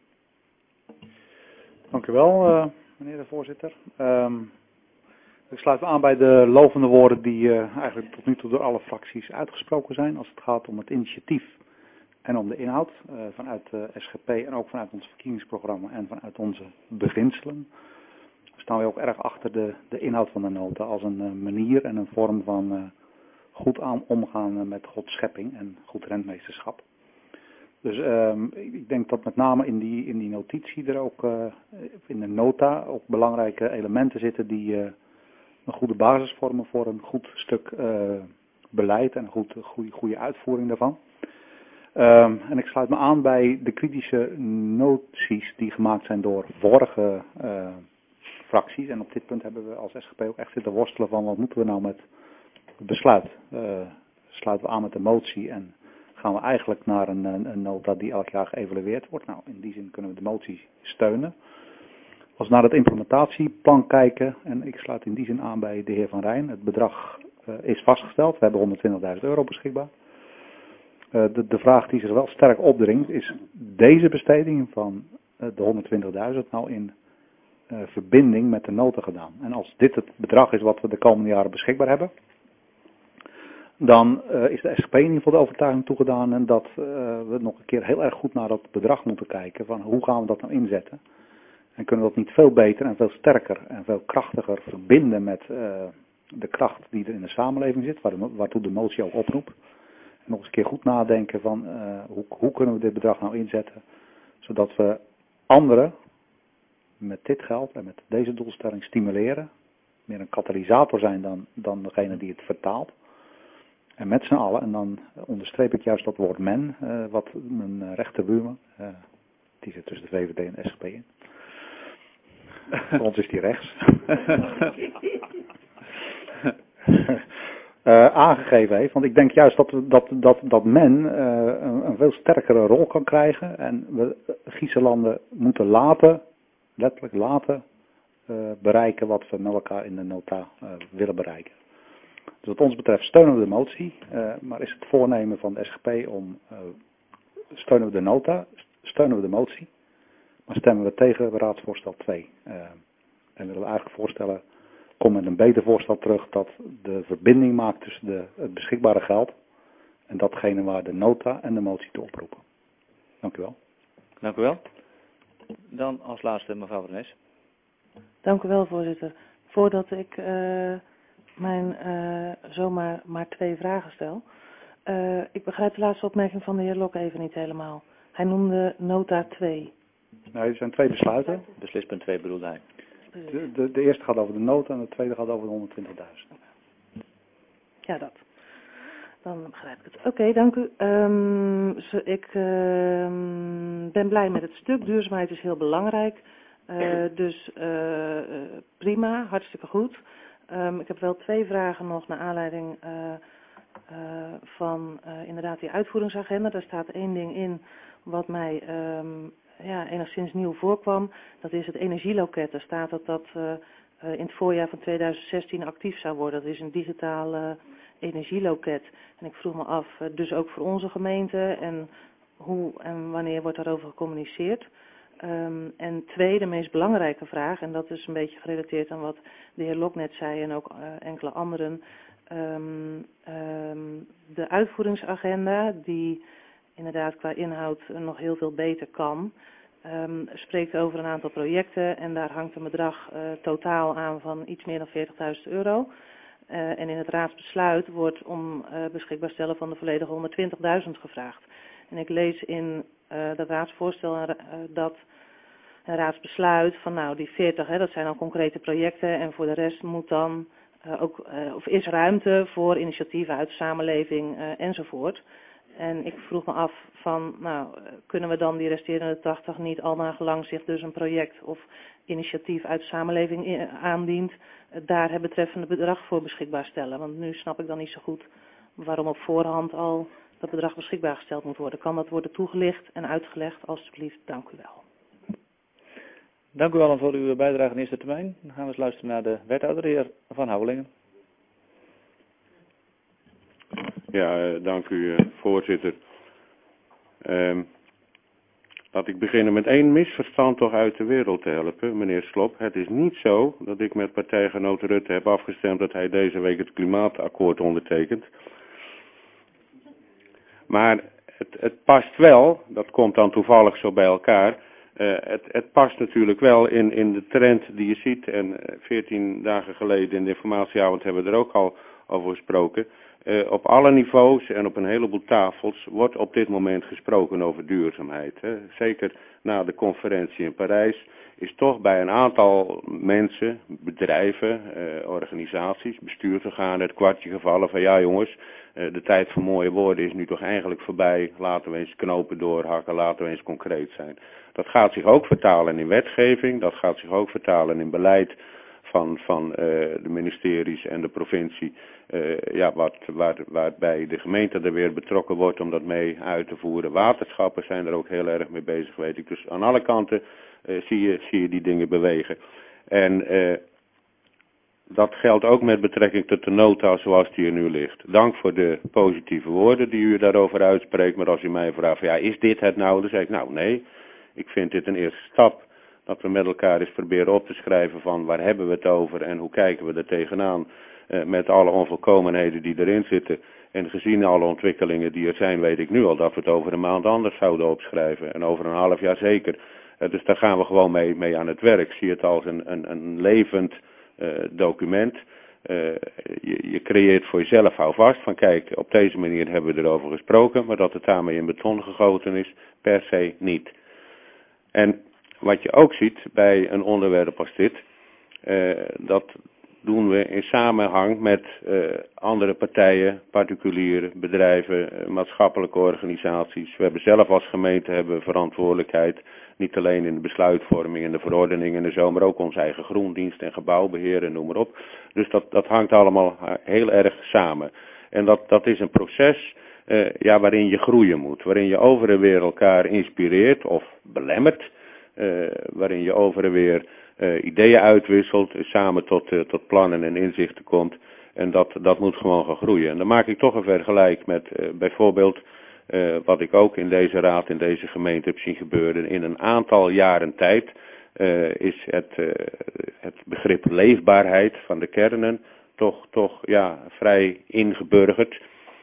Dank u wel, uh, meneer de voorzitter. Um, ik sluit me aan bij de lovende woorden die uh, eigenlijk tot nu toe door alle fracties uitgesproken zijn als het gaat om het initiatief en om de inhoud uh, vanuit de S G P en ook vanuit ons verkiezingsprogramma en vanuit onze beginselen. Staan we ook erg achter de, de inhoud van de nota als een uh, manier en een vorm van uh, goed aan omgaan met Gods schepping en goed rentmeesterschap. Dus um, ik denk dat met name in die, in die notitie er ook, uh, in de nota, ook belangrijke elementen zitten die uh, een goede basis vormen voor een goed stuk uh, beleid en een goed, goede, goede uitvoering daarvan. Um, en ik sluit me aan bij de kritische noties die gemaakt zijn door vorige uh, fracties. En op dit punt hebben we als S G P ook echt zitten worstelen van wat moeten we nou met het besluit. Uh, sluiten we aan met de motie en gaan we eigenlijk naar een, een nota die elk jaar geëvalueerd wordt. Nou, in die zin kunnen we de motie steunen. Als we naar het implementatieplan kijken, en ik sluit in die zin aan bij de heer Van Rijn, het bedrag uh, is vastgesteld. We hebben honderdtwintigduizend euro beschikbaar. Uh, de, de vraag die zich wel sterk opdringt is deze besteding van uh, de honderdtwintigduizend nou in uh, verbinding met de nota gedaan. En als dit het bedrag is wat we de komende jaren beschikbaar hebben, dan uh, is de S G P in ieder geval de overtuiging toegedaan en dat uh, we nog een keer heel erg goed naar dat bedrag moeten kijken van hoe gaan we dat nou inzetten. En kunnen we dat niet veel beter en veel sterker en veel krachtiger verbinden met uh, de kracht die er in de samenleving zit, waar, waartoe de motie ook oproept. En nog eens een keer goed nadenken van uh, hoe, hoe kunnen we dit bedrag nou inzetten, zodat we anderen met dit geld en met deze doelstelling stimuleren, meer een katalysator zijn dan, dan degene die het vertaalt. En met z'n allen, en dan onderstreep ik juist dat woord men, uh, wat mijn rechterbuurman, uh, die zit tussen de V V D en de S G P in. Voor ons is die rechts. uh, aangegeven heeft. Want ik denk juist dat, dat, dat, dat men uh, een, een veel sterkere rol kan krijgen. En we Gieselanden moeten laten, letterlijk laten, uh, bereiken wat we met elkaar in de nota uh, willen bereiken. Dus wat ons betreft steunen we de motie. Uh, maar is het voornemen van de S G P om uh, steunen we de nota, steunen we de motie. Maar stemmen we tegen raadsvoorstel twee. Uh, en willen we eigenlijk voorstellen, kom met een beter voorstel terug dat de verbinding maakt tussen de, het beschikbare geld en datgene waar de nota en de motie toe oproepen. Dank u wel. Dank u wel. Dan als laatste mevrouw Van Nes. Dank u wel, voorzitter. Voordat ik uh, mijn uh, zomaar maar twee vragen stel. Uh, ik begrijp de laatste opmerking van de heer Lok even niet helemaal. Hij noemde nota twee. Nee, er zijn twee besluiten. Beslispunt twee bedoelde hij. De, de, de eerste gaat over de nota en de tweede gaat over de honderdtwintigduizend. Ja, dat. Dan begrijp ik het. Oké, okay, dank u. Um, zo, ik uh, ben blij met het stuk. Duurzaamheid is heel belangrijk. Uh, dus uh, uh, prima, hartstikke goed. Um, ik heb wel twee vragen nog naar aanleiding uh, uh, van uh, inderdaad die uitvoeringsagenda. Daar staat één ding in wat mij um, ja, enigszins nieuw voorkwam. Dat is het energieloket. Er staat dat dat uh, uh, in het voorjaar van tweeduizend zestien actief zou worden. Dat is een digitaal uh, energieloket. En ik vroeg me af, uh, dus ook voor onze gemeente en hoe en wanneer wordt daarover gecommuniceerd? Um, en twee, de meest belangrijke vraag, en dat is een beetje gerelateerd aan wat de heer Lok net zei en ook uh, enkele anderen. Um, um, de uitvoeringsagenda, die inderdaad qua inhoud nog heel veel beter kan, um, spreekt over een aantal projecten en daar hangt een bedrag uh, totaal aan van iets meer dan veertigduizend euro. Uh, en in het raadsbesluit wordt om uh, beschikbaar stellen van de volledige honderdtwintigduizend gevraagd. En ik lees in uh, dat raadsvoorstel uh, dat een raadsbesluit van nou die veertig, hè, dat zijn dan concrete projecten en voor de rest moet dan uh, ook, uh, of is ruimte voor initiatieven uit de samenleving uh, enzovoort. En ik vroeg me af van, nou, kunnen we dan die resterende tachtig niet al naar gelang zich dus een project of initiatief uit de samenleving aandient, daar het betreffende bedrag voor beschikbaar stellen? Want nu snap ik dan niet zo goed waarom op voorhand al dat bedrag beschikbaar gesteld moet worden. Kan dat worden toegelicht en uitgelegd? Alsjeblieft, dank u wel. Dank u wel voor uw bijdrage in eerste termijn. Dan gaan we eens luisteren naar de wethouder, de heer Van Houwelingen. Ja, uh, dank u, uh, voorzitter. Um, laat ik beginnen met één misverstand toch uit de wereld te helpen, meneer Slop. Het is niet zo dat ik met partijgenoot Rutte heb afgestemd dat hij deze week het klimaatakkoord ondertekent. Maar het, het past wel, dat komt dan toevallig zo bij elkaar, uh, het, het past natuurlijk wel in, in de trend die je ziet. En veertien dagen geleden in de informatieavond hebben we er ook al over gesproken. Uh, op alle niveaus en op een heleboel tafels wordt op dit moment gesproken over duurzaamheid. Hè. Zeker na de conferentie in Parijs is toch bij een aantal mensen, bedrijven, uh, organisaties, bestuursorganen het kwartje gevallen van ja jongens, uh, de tijd van mooie woorden is nu toch eigenlijk voorbij. Laten we eens knopen doorhakken, laten we eens concreet zijn. Dat gaat zich ook vertalen in wetgeving, dat gaat zich ook vertalen in beleid van, van uh, de ministeries en de provincie, uh, ja, wat, waar, waarbij de gemeente er weer betrokken wordt om dat mee uit te voeren. Waterschappen zijn er ook heel erg mee bezig, weet ik. Dus aan alle kanten uh, zie, je, zie je die dingen bewegen. En uh, dat geldt ook met betrekking tot de nota zoals die er nu ligt. Dank voor de positieve woorden die u daarover uitspreekt, maar als u mij vraagt, ja, is dit het nou? Dan zeg ik, nou nee, ik vind dit een eerste stap. Dat we met elkaar eens proberen op te schrijven van waar hebben we het over en hoe kijken we er tegenaan uh, met alle onvolkomenheden die erin zitten. En gezien alle ontwikkelingen die er zijn, weet ik nu al dat we het over een maand anders zouden opschrijven. En over een half jaar zeker. Uh, dus daar gaan we gewoon mee, mee aan het werk. Zie het als een, een, een levend uh, document. Uh, je, je creëert voor jezelf houvast van kijk, op deze manier hebben we erover gesproken. Maar dat het daarmee in beton gegoten is, per se niet. En wat je ook ziet bij een onderwerp als dit, uh, dat doen we in samenhang met uh, andere partijen, particulieren, bedrijven, uh, maatschappelijke organisaties. We hebben zelf als gemeente hebben verantwoordelijkheid, niet alleen in de besluitvorming en de verordeningen en zo, maar ook onze eigen groendienst en gebouwbeheer en noem maar op. Dus dat, dat hangt allemaal heel erg samen. En dat, dat is een proces uh, ja, waarin je groeien moet, waarin je over en weer elkaar inspireert of belemmert, uh, waarin je over en weer Uh, ideeën uitwisselt, samen tot, uh, tot plannen en inzichten komt. En dat, dat moet gewoon gaan groeien. En dan maak ik toch een vergelijk met uh, bijvoorbeeld uh, wat ik ook in deze raad, in deze gemeente heb zien gebeuren. In een aantal jaren tijd uh, is het, uh, het begrip leefbaarheid van de kernen toch, toch ja, vrij ingeburgerd.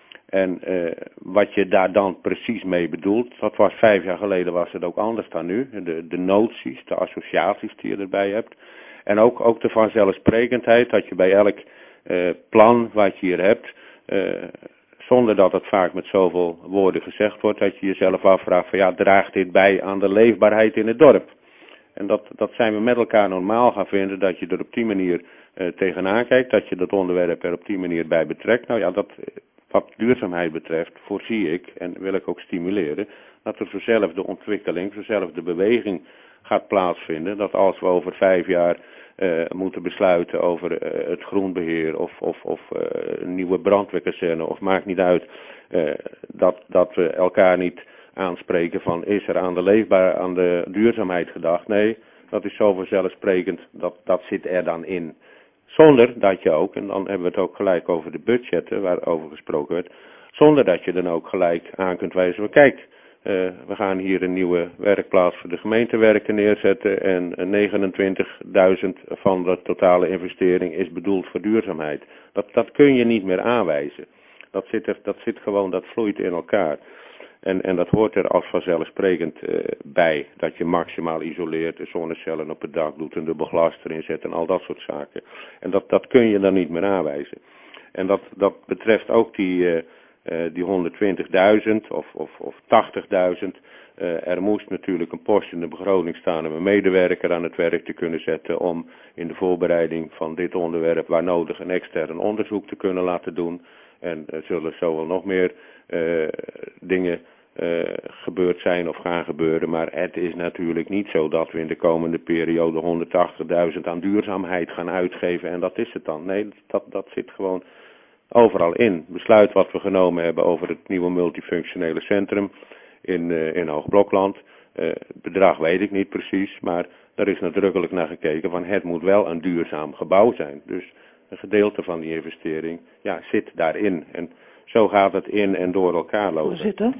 En uh, wat je daar dan precies mee bedoelt, dat was vijf jaar geleden was het ook anders dan nu. De, de noties, de associaties die je erbij hebt. En ook, ook de vanzelfsprekendheid dat je bij elk uh, plan wat je hier hebt, uh, zonder dat het vaak met zoveel woorden gezegd wordt, dat je jezelf afvraagt van ja, draagt dit bij aan de leefbaarheid in het dorp? En dat, dat zijn we met elkaar normaal gaan vinden, dat je er op die manier uh, tegenaan kijkt, dat je dat onderwerp er op die manier bij betrekt. Nou ja, dat... Wat duurzaamheid betreft, voorzie ik en wil ik ook stimuleren, dat er vanzelf de ontwikkeling, vanzelf de beweging gaat plaatsvinden. Dat als we over vijf jaar uh, moeten besluiten over uh, het groenbeheer of, of, of uh, een nieuwe brandweerkazerne of maakt niet uit, uh, dat, dat we elkaar niet aanspreken van is er aan de leefbaar, aan de duurzaamheid gedacht. Nee, dat is zo vanzelfsprekend, dat, dat zit er dan in. Zonder dat je ook, en dan hebben we het ook gelijk over de budgetten waarover gesproken werd, zonder dat je dan ook gelijk aan kunt wijzen van kijk, uh, we gaan hier een nieuwe werkplaats voor de gemeentewerken neerzetten en negenentwintigduizend van de totale investering is bedoeld voor duurzaamheid. Dat, dat kun je niet meer aanwijzen. Dat zit, er, dat zit gewoon, dat vloeit in elkaar. En, en dat hoort er als vanzelfsprekend uh, bij, dat je maximaal isoleert, de zonnecellen op het dak doet, een dubbel glas erin zet en al dat soort zaken. En dat, dat kun je dan niet meer aanwijzen. En dat, dat betreft ook die, uh, uh, die honderdtwintigduizend of, of, of tachtigduizend. Uh, er moest natuurlijk een post in de begroting staan om een medewerker aan het werk te kunnen zetten om in de voorbereiding van dit onderwerp waar nodig een extern onderzoek te kunnen laten doen. En er zullen zo wel nog meer uh, dingen uh, gebeurd zijn of gaan gebeuren. Maar het is natuurlijk niet zo dat we in de komende periode honderdtachtigduizend aan duurzaamheid gaan uitgeven. En dat is het dan. Nee, dat, dat zit gewoon overal in. Besluit wat we genomen hebben over het nieuwe multifunctionele centrum in, uh, in Hoogblokland. Uh, het bedrag weet ik niet precies, maar daar is nadrukkelijk naar gekeken van het moet wel een duurzaam gebouw zijn. Dus een gedeelte van die investering ja, zit daarin. En zo gaat het in en door elkaar lopen. Voorzitter.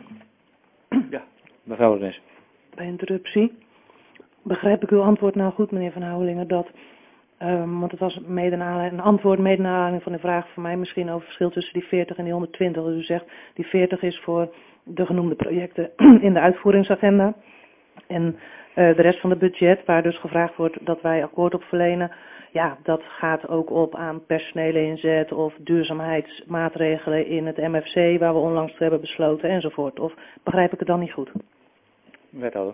Ja, mevrouw Rens. Bij interruptie. Begrijp ik uw antwoord nou goed, meneer Van Houwelingen, dat, um, want het was mede een antwoord mede naar aanleiding van de vraag van mij misschien over het verschil tussen die veertig en die honderdtwintig. Dus u zegt die veertig is voor de genoemde projecten in de uitvoeringsagenda. En uh, de rest van het budget, waar dus gevraagd wordt dat wij akkoord op verlenen, ja, dat gaat ook op aan personele inzet of duurzaamheidsmaatregelen in het M F C, waar we onlangs hebben besloten enzovoort. Of begrijp ik het dan niet goed? Wethouder.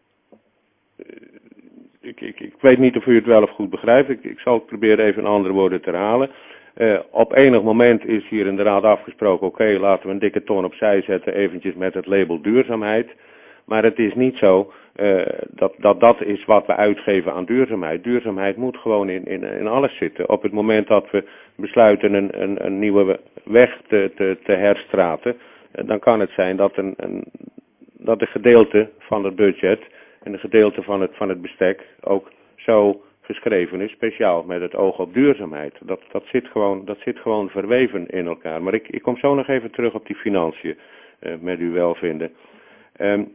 Ik, ik, ik weet niet of u het wel of goed begrijpt. Ik, ik zal proberen even in andere woorden te herhalen. Uh, op enig moment is hier in de raad afgesproken, oké, okay, laten we een dikke ton opzij zetten, eventjes met het label duurzaamheid. Maar het is niet zo uh, dat, dat dat is wat we uitgeven aan duurzaamheid. Duurzaamheid moet gewoon in, in, in alles zitten. Op het moment dat we besluiten een, een, een nieuwe weg te, te, te herstraten, uh, dan kan het zijn dat, een, een, dat een gedeelte van het budget en een gedeelte van het, van het bestek ook zo geschreven is, speciaal met het oog op duurzaamheid. Dat, dat, zit, gewoon, dat zit gewoon verweven in elkaar. Maar ik, ik kom zo nog even terug op die financiën, uh, met uw welvinden. Um,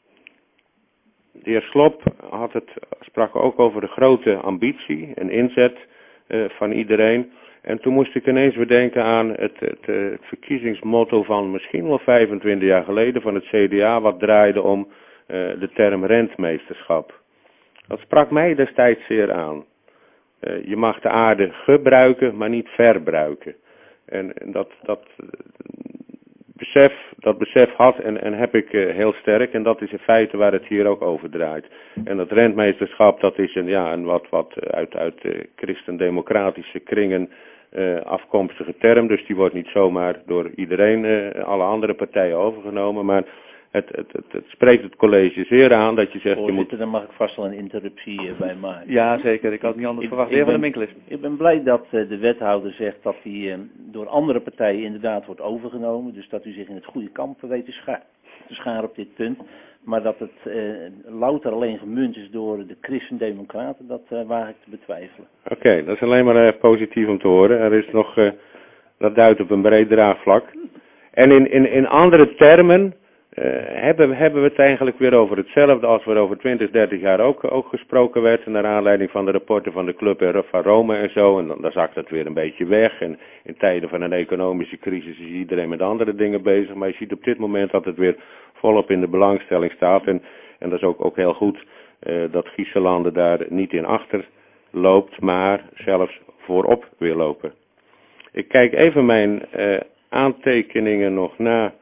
De heer Slop had het, sprak ook over de grote ambitie en inzet uh, van iedereen. En toen moest ik ineens weer denken aan het, het, het verkiezingsmotto van misschien wel vijfentwintig jaar geleden van het C D A, wat draaide om uh, de term rentmeesterschap. Dat sprak mij destijds zeer aan. Uh, je mag de aarde gebruiken, maar niet verbruiken. En, en dat, dat, besef, dat besef had en, en heb ik uh, heel sterk. En dat is in feite waar het hier ook over draait. En dat rentmeesterschap, dat is een, ja, een wat, wat uit, uit uh, christendemocratische kringen uh, afkomstige term. Dus die wordt niet zomaar door iedereen, uh, alle andere partijen overgenomen. Maar het, het, het, het spreekt het college zeer aan dat je zegt... Voorzitter, je moet... dan mag ik vast wel een interruptie uh, bij maken. Ja, zeker. Ik had niet anders Ik, verwacht. ik De heer ben, Van der Winkel is. Ik ben blij dat uh, de wethouder zegt dat hij uh, door andere partijen inderdaad wordt overgenomen. Dus dat u zich in het goede kamp weet te, scha te scharen op dit punt. Maar dat het uh, louter alleen gemunt is door de christendemocraten, dat uh, waag ik te betwijfelen. Oké, okay, dat is alleen maar uh, positief om te horen. Er is nog, uh, dat duidt op een breed draagvlak. En in, in, in andere termen uh, hebben, hebben we het eigenlijk weer over hetzelfde als we er over twintig, dertig jaar ook, ook gesproken werd. Naar aanleiding van de rapporten van de Club van Rome en zo. En dan, dan zakt het weer een beetje weg. En in tijden van een economische crisis is iedereen met andere dingen bezig. Maar je ziet op dit moment dat het weer volop in de belangstelling staat. En, en dat is ook, ook heel goed uh, dat Gieselanden daar niet in achter loopt, maar zelfs voorop wil lopen. Ik kijk even mijn uh, aantekeningen nog na. Uh,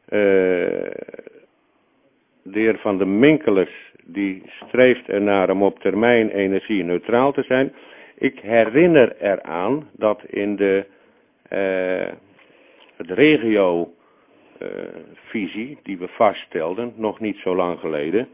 de heer Van der Minkelers, die streeft ernaar om op termijn energie-neutraal te zijn. Ik herinner eraan dat in de uh, het regio uh, visie die we vaststelden, nog niet zo lang geleden,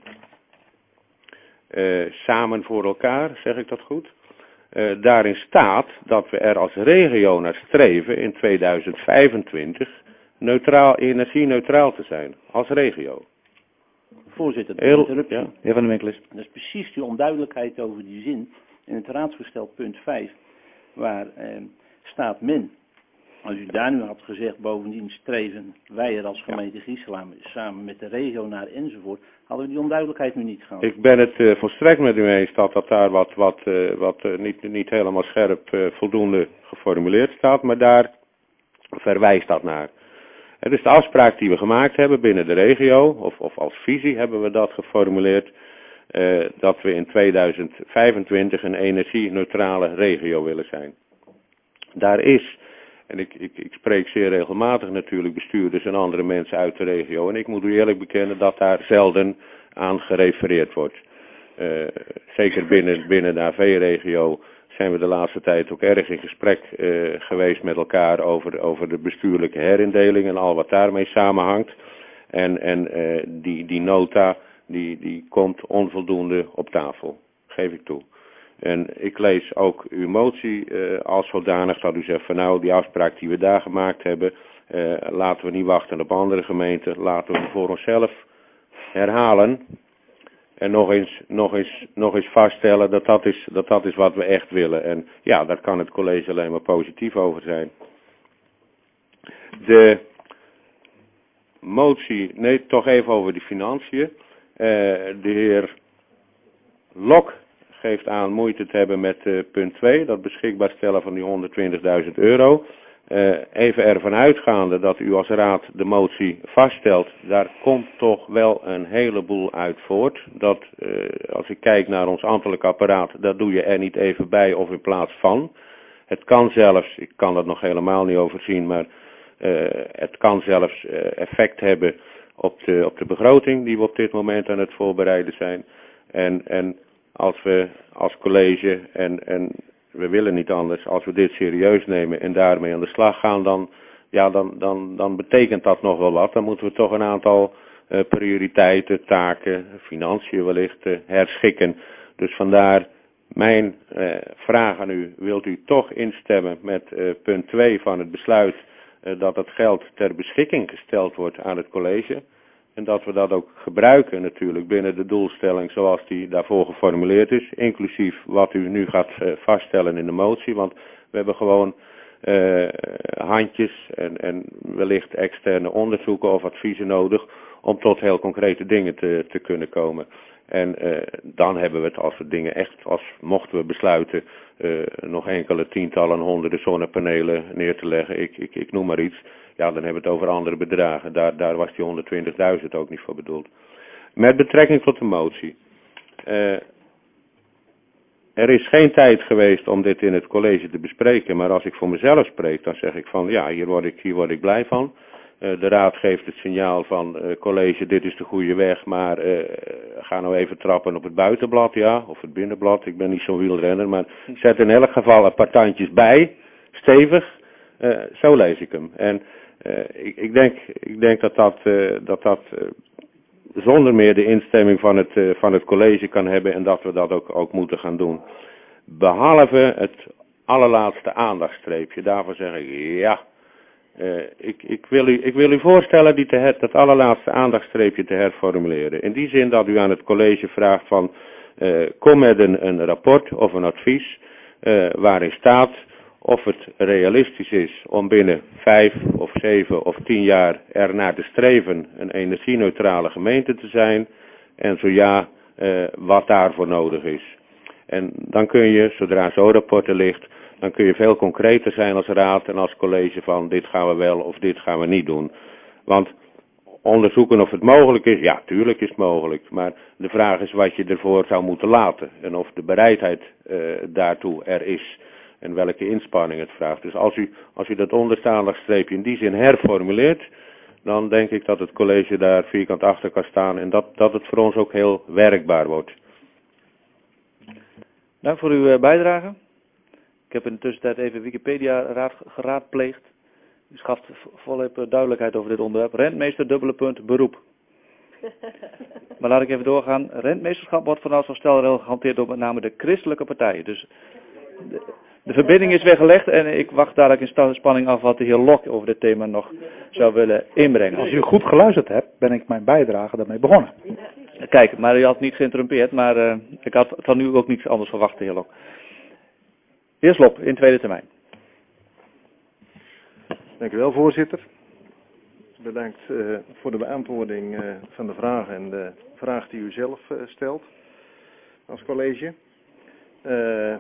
uh, samen voor elkaar, zeg ik dat goed? Uh, daarin staat dat we er als regio naar streven in tweeduizend vijfentwintig neutraal, energie-neutraal te zijn, als regio. Voorzitter, de Heel, interruptie. ja. Heer Van der Winkel is. Dat is precies die onduidelijkheid over die zin in het raadsvoorstel punt vijf, waar eh, staat men. Als u daar nu had gezegd, bovendien streven wij er als gemeente Gieselaar samen met de regio naar enzovoort, hadden we die onduidelijkheid nu niet gehad. Ik ben het uh, volstrekt met u eens dat dat daar wat, wat, uh, wat uh, niet, niet helemaal scherp uh, voldoende geformuleerd staat, maar daar verwijst dat naar. Het is de afspraak die we gemaakt hebben binnen de regio, of, of als visie hebben we dat geformuleerd, uh, dat we in tweeduizend vijfentwintig een energie-neutrale regio willen zijn. Daar is, en ik, ik, ik spreek zeer regelmatig natuurlijk bestuurders en andere mensen uit de regio, en ik moet u eerlijk bekennen dat daar zelden aan gerefereerd wordt. Uh, zeker binnen, binnen de A V-regio zijn we de laatste tijd ook erg in gesprek uh, geweest met elkaar over, over de bestuurlijke herindeling en al wat daarmee samenhangt. En, en uh, die, die nota die, die komt onvoldoende op tafel, geef ik toe. En ik lees ook uw motie uh, als zodanig dat u zegt van nou die afspraak die we daar gemaakt hebben, uh, laten we niet wachten op andere gemeenten, laten we hem voor onszelf herhalen. En nog eens, nog eens, nog eens vaststellen dat dat, is, dat dat is wat we echt willen. En ja, daar kan het college alleen maar positief over zijn. De motie, nee, toch even over de financiën. Uh, de heer Lok geeft aan moeite te hebben met uh, punt twee, dat beschikbaar stellen van die honderdtwintigduizend euro. Uh, even ervan uitgaande dat u als raad de motie vaststelt, daar komt toch wel een heleboel uit voort. Dat, uh, als ik kijk naar ons ambtelijk apparaat, dat doe je er niet even bij of in plaats van. Het kan zelfs, ik kan dat nog helemaal niet overzien, maar uh, het kan zelfs uh, effect hebben op de, op de begroting die we op dit moment aan het voorbereiden zijn. En, en als we als college en, en we willen niet anders, als we dit serieus nemen en daarmee aan de slag gaan, dan, ja, dan, dan, dan betekent dat nog wel wat. Dan moeten we toch een aantal uh, prioriteiten, taken, financiën wellicht uh, herschikken. Dus vandaar mijn uh, vraag aan u, wilt u toch instemmen met uh, punt twee van het besluit uh, dat het geld ter beschikking gesteld wordt aan het college? En dat we dat ook gebruiken natuurlijk binnen de doelstelling zoals die daarvoor geformuleerd is. Inclusief wat u nu gaat uh, vaststellen in de motie. Want we hebben gewoon uh, handjes en, en wellicht externe onderzoeken of adviezen nodig om tot heel concrete dingen te, te kunnen komen. En uh, dan hebben we het als we dingen echt, als mochten we besluiten uh, nog enkele tientallen, honderden zonnepanelen neer te leggen. Ik, ik, ik noem maar iets. Ja, dan hebben we het over andere bedragen. Daar, daar was die honderdtwintigduizend ook niet voor bedoeld. Met betrekking tot de motie. Uh, er is geen tijd geweest om dit in het college te bespreken. Maar als ik voor mezelf spreek, dan zeg ik van ja, hier word ik, hier word ik blij van. Uh, de raad geeft het signaal van uh, college, dit is de goede weg, maar uh, ga nou even trappen op het buitenblad, ja, of het binnenblad. Ik ben niet zo'n wielrenner, maar zet in elk geval een paar tandjes bij, stevig. Uh, zo lees ik hem. En uh, ik, ik, denk, ik denk dat dat, uh, dat, dat uh, zonder meer de instemming van het, uh, van het college kan hebben en dat we dat ook, ook moeten gaan doen. Behalve het allerlaatste aandachtstreepje, daarvoor zeg ik ja. Uh, ik, ik, wil u, ik wil u voorstellen die te her, dat allerlaatste aandachtstreepje te herformuleren. In die zin dat u aan het college vraagt van uh, kom met een, een rapport of een advies uh, waarin staat of het realistisch is om binnen vijf of zeven of tien jaar ernaar te streven een energie-neutrale gemeente te zijn en zo ja, uh, wat daarvoor nodig is. En dan kun je, zodra zo'n rapport er ligt, dan kun je veel concreter zijn als raad en als college van dit gaan we wel of dit gaan we niet doen. Want onderzoeken of het mogelijk is, ja, tuurlijk is het mogelijk. Maar de vraag is wat je ervoor zou moeten laten. En of de bereidheid uh, daartoe er is. En welke inspanning het vraagt. Dus als u, als u dat onderstaande streepje in die zin herformuleert, dan denk ik dat het college daar vierkant achter kan staan. En dat, dat het voor ons ook heel werkbaar wordt. Dank voor uw bijdrage. Ik heb in de tussentijd even Wikipedia raad, geraadpleegd. U schaft volop duidelijkheid over dit onderwerp. Rentmeester, dubbele punt, beroep. Maar laat ik even doorgaan. Rentmeesterschap wordt vanaf zo'n stelregel gehanteerd door met name de christelijke partijen. Dus de, de verbinding is weggelegd en ik wacht dadelijk in spanning af wat de heer Lok over dit thema nog zou willen inbrengen. Als u goed geluisterd hebt, ben ik mijn bijdrage daarmee begonnen. Kijk, maar u had niet geïnterrumpeerd, maar uh, ik had van u ook niets anders verwacht, de heer Lok. Heer Slop, in tweede termijn. Dank u wel, voorzitter. Bedankt uh, voor de beantwoording uh, van de vraag en de vraag die u zelf uh, stelt als college. Uh,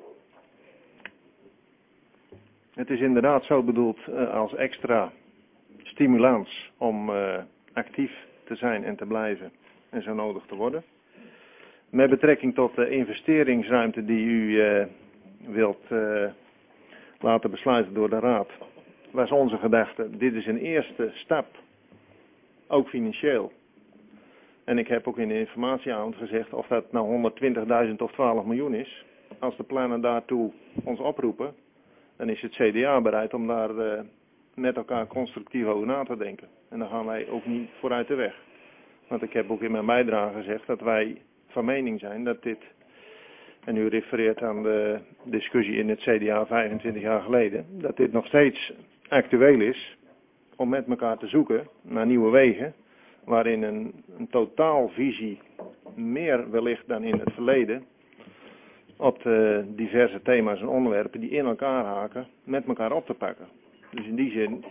het is inderdaad zo bedoeld uh, als extra stimulans om uh, actief te zijn en te blijven en zo nodig te worden. Met betrekking tot de investeringsruimte die u uh, wilt uh, laten besluiten door de raad, was onze gedachte, dit is een eerste stap, ook financieel. En ik heb ook in de informatieavond gezegd, of dat nou honderdtwintigduizend of twaalf miljoen is, als de plannen daartoe ons oproepen, dan is het C D A bereid om daar uh, met elkaar constructief over na te denken. En dan gaan wij ook niet vooruit de weg. Want ik heb ook in mijn bijdrage gezegd dat wij van mening zijn dat dit, en u refereert aan de discussie in het C D A vijfentwintig jaar geleden, dat dit nog steeds actueel is om met elkaar te zoeken naar nieuwe wegen, waarin een, een totaalvisie meer wellicht dan in het verleden op de diverse thema's en onderwerpen die in elkaar haken, met elkaar op te pakken. Dus in die zin,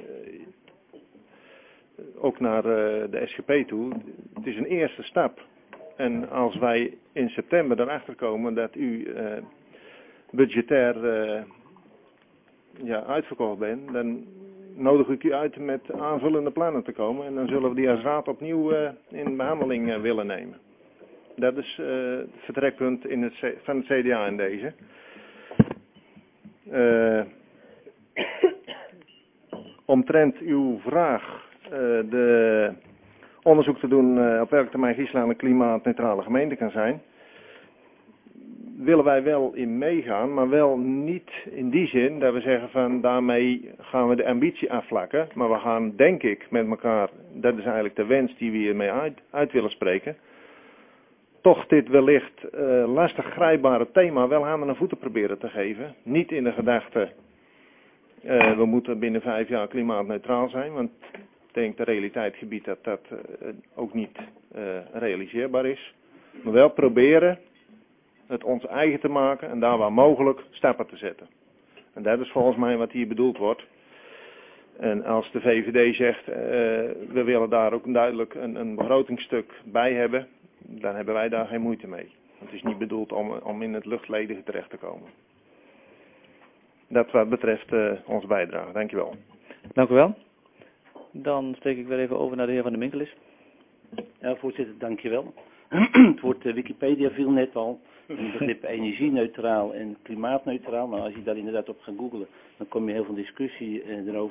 ook naar de S G P toe, het is een eerste stap. En als wij in september erachter komen dat u uh, budgetair uh, ja, uitverkocht bent, dan nodig ik u uit met aanvullende plannen te komen. En dan zullen we die als raad opnieuw uh, in behandeling uh, willen nemen. Dat is uh, het vertrekpunt in het C van het C D A in deze. Uh, omtrent uw vraag, uh, de onderzoek te doen uh, op welke termijn Gieslaan een klimaatneutrale gemeente kan zijn, willen wij wel in meegaan, maar wel niet in die zin dat we zeggen van daarmee gaan we de ambitie afvlakken, maar we gaan denk ik met elkaar, dat is eigenlijk de wens die we hiermee uit, uit willen spreken, toch dit wellicht uh, lastig grijpbare thema wel handen en voeten proberen te geven. Niet in de gedachte, uh, we moeten binnen vijf jaar klimaatneutraal zijn, want ik denk de realiteit gebiedt dat dat uh, ook niet uh, realiseerbaar is. Maar wel proberen het ons eigen te maken en daar waar mogelijk stappen te zetten. En dat is volgens mij wat hier bedoeld wordt. En als de V V D zegt, uh, we willen daar ook duidelijk een, een begrotingsstuk bij hebben, dan hebben wij daar geen moeite mee. Het is niet bedoeld om, om in het luchtledige terecht te komen. Dat wat betreft uh, onze bijdrage. Dank u wel. Dank u wel. Dan steek ik weer even over naar de heer Van der Minkelis. Ja, voorzitter, dank je wel. Het woord uh, Wikipedia viel net al. Het begrip energie-neutraal en klimaatneutraal. Nou, als je daar inderdaad op gaat googlen, dan kom je heel veel discussie uh, erover.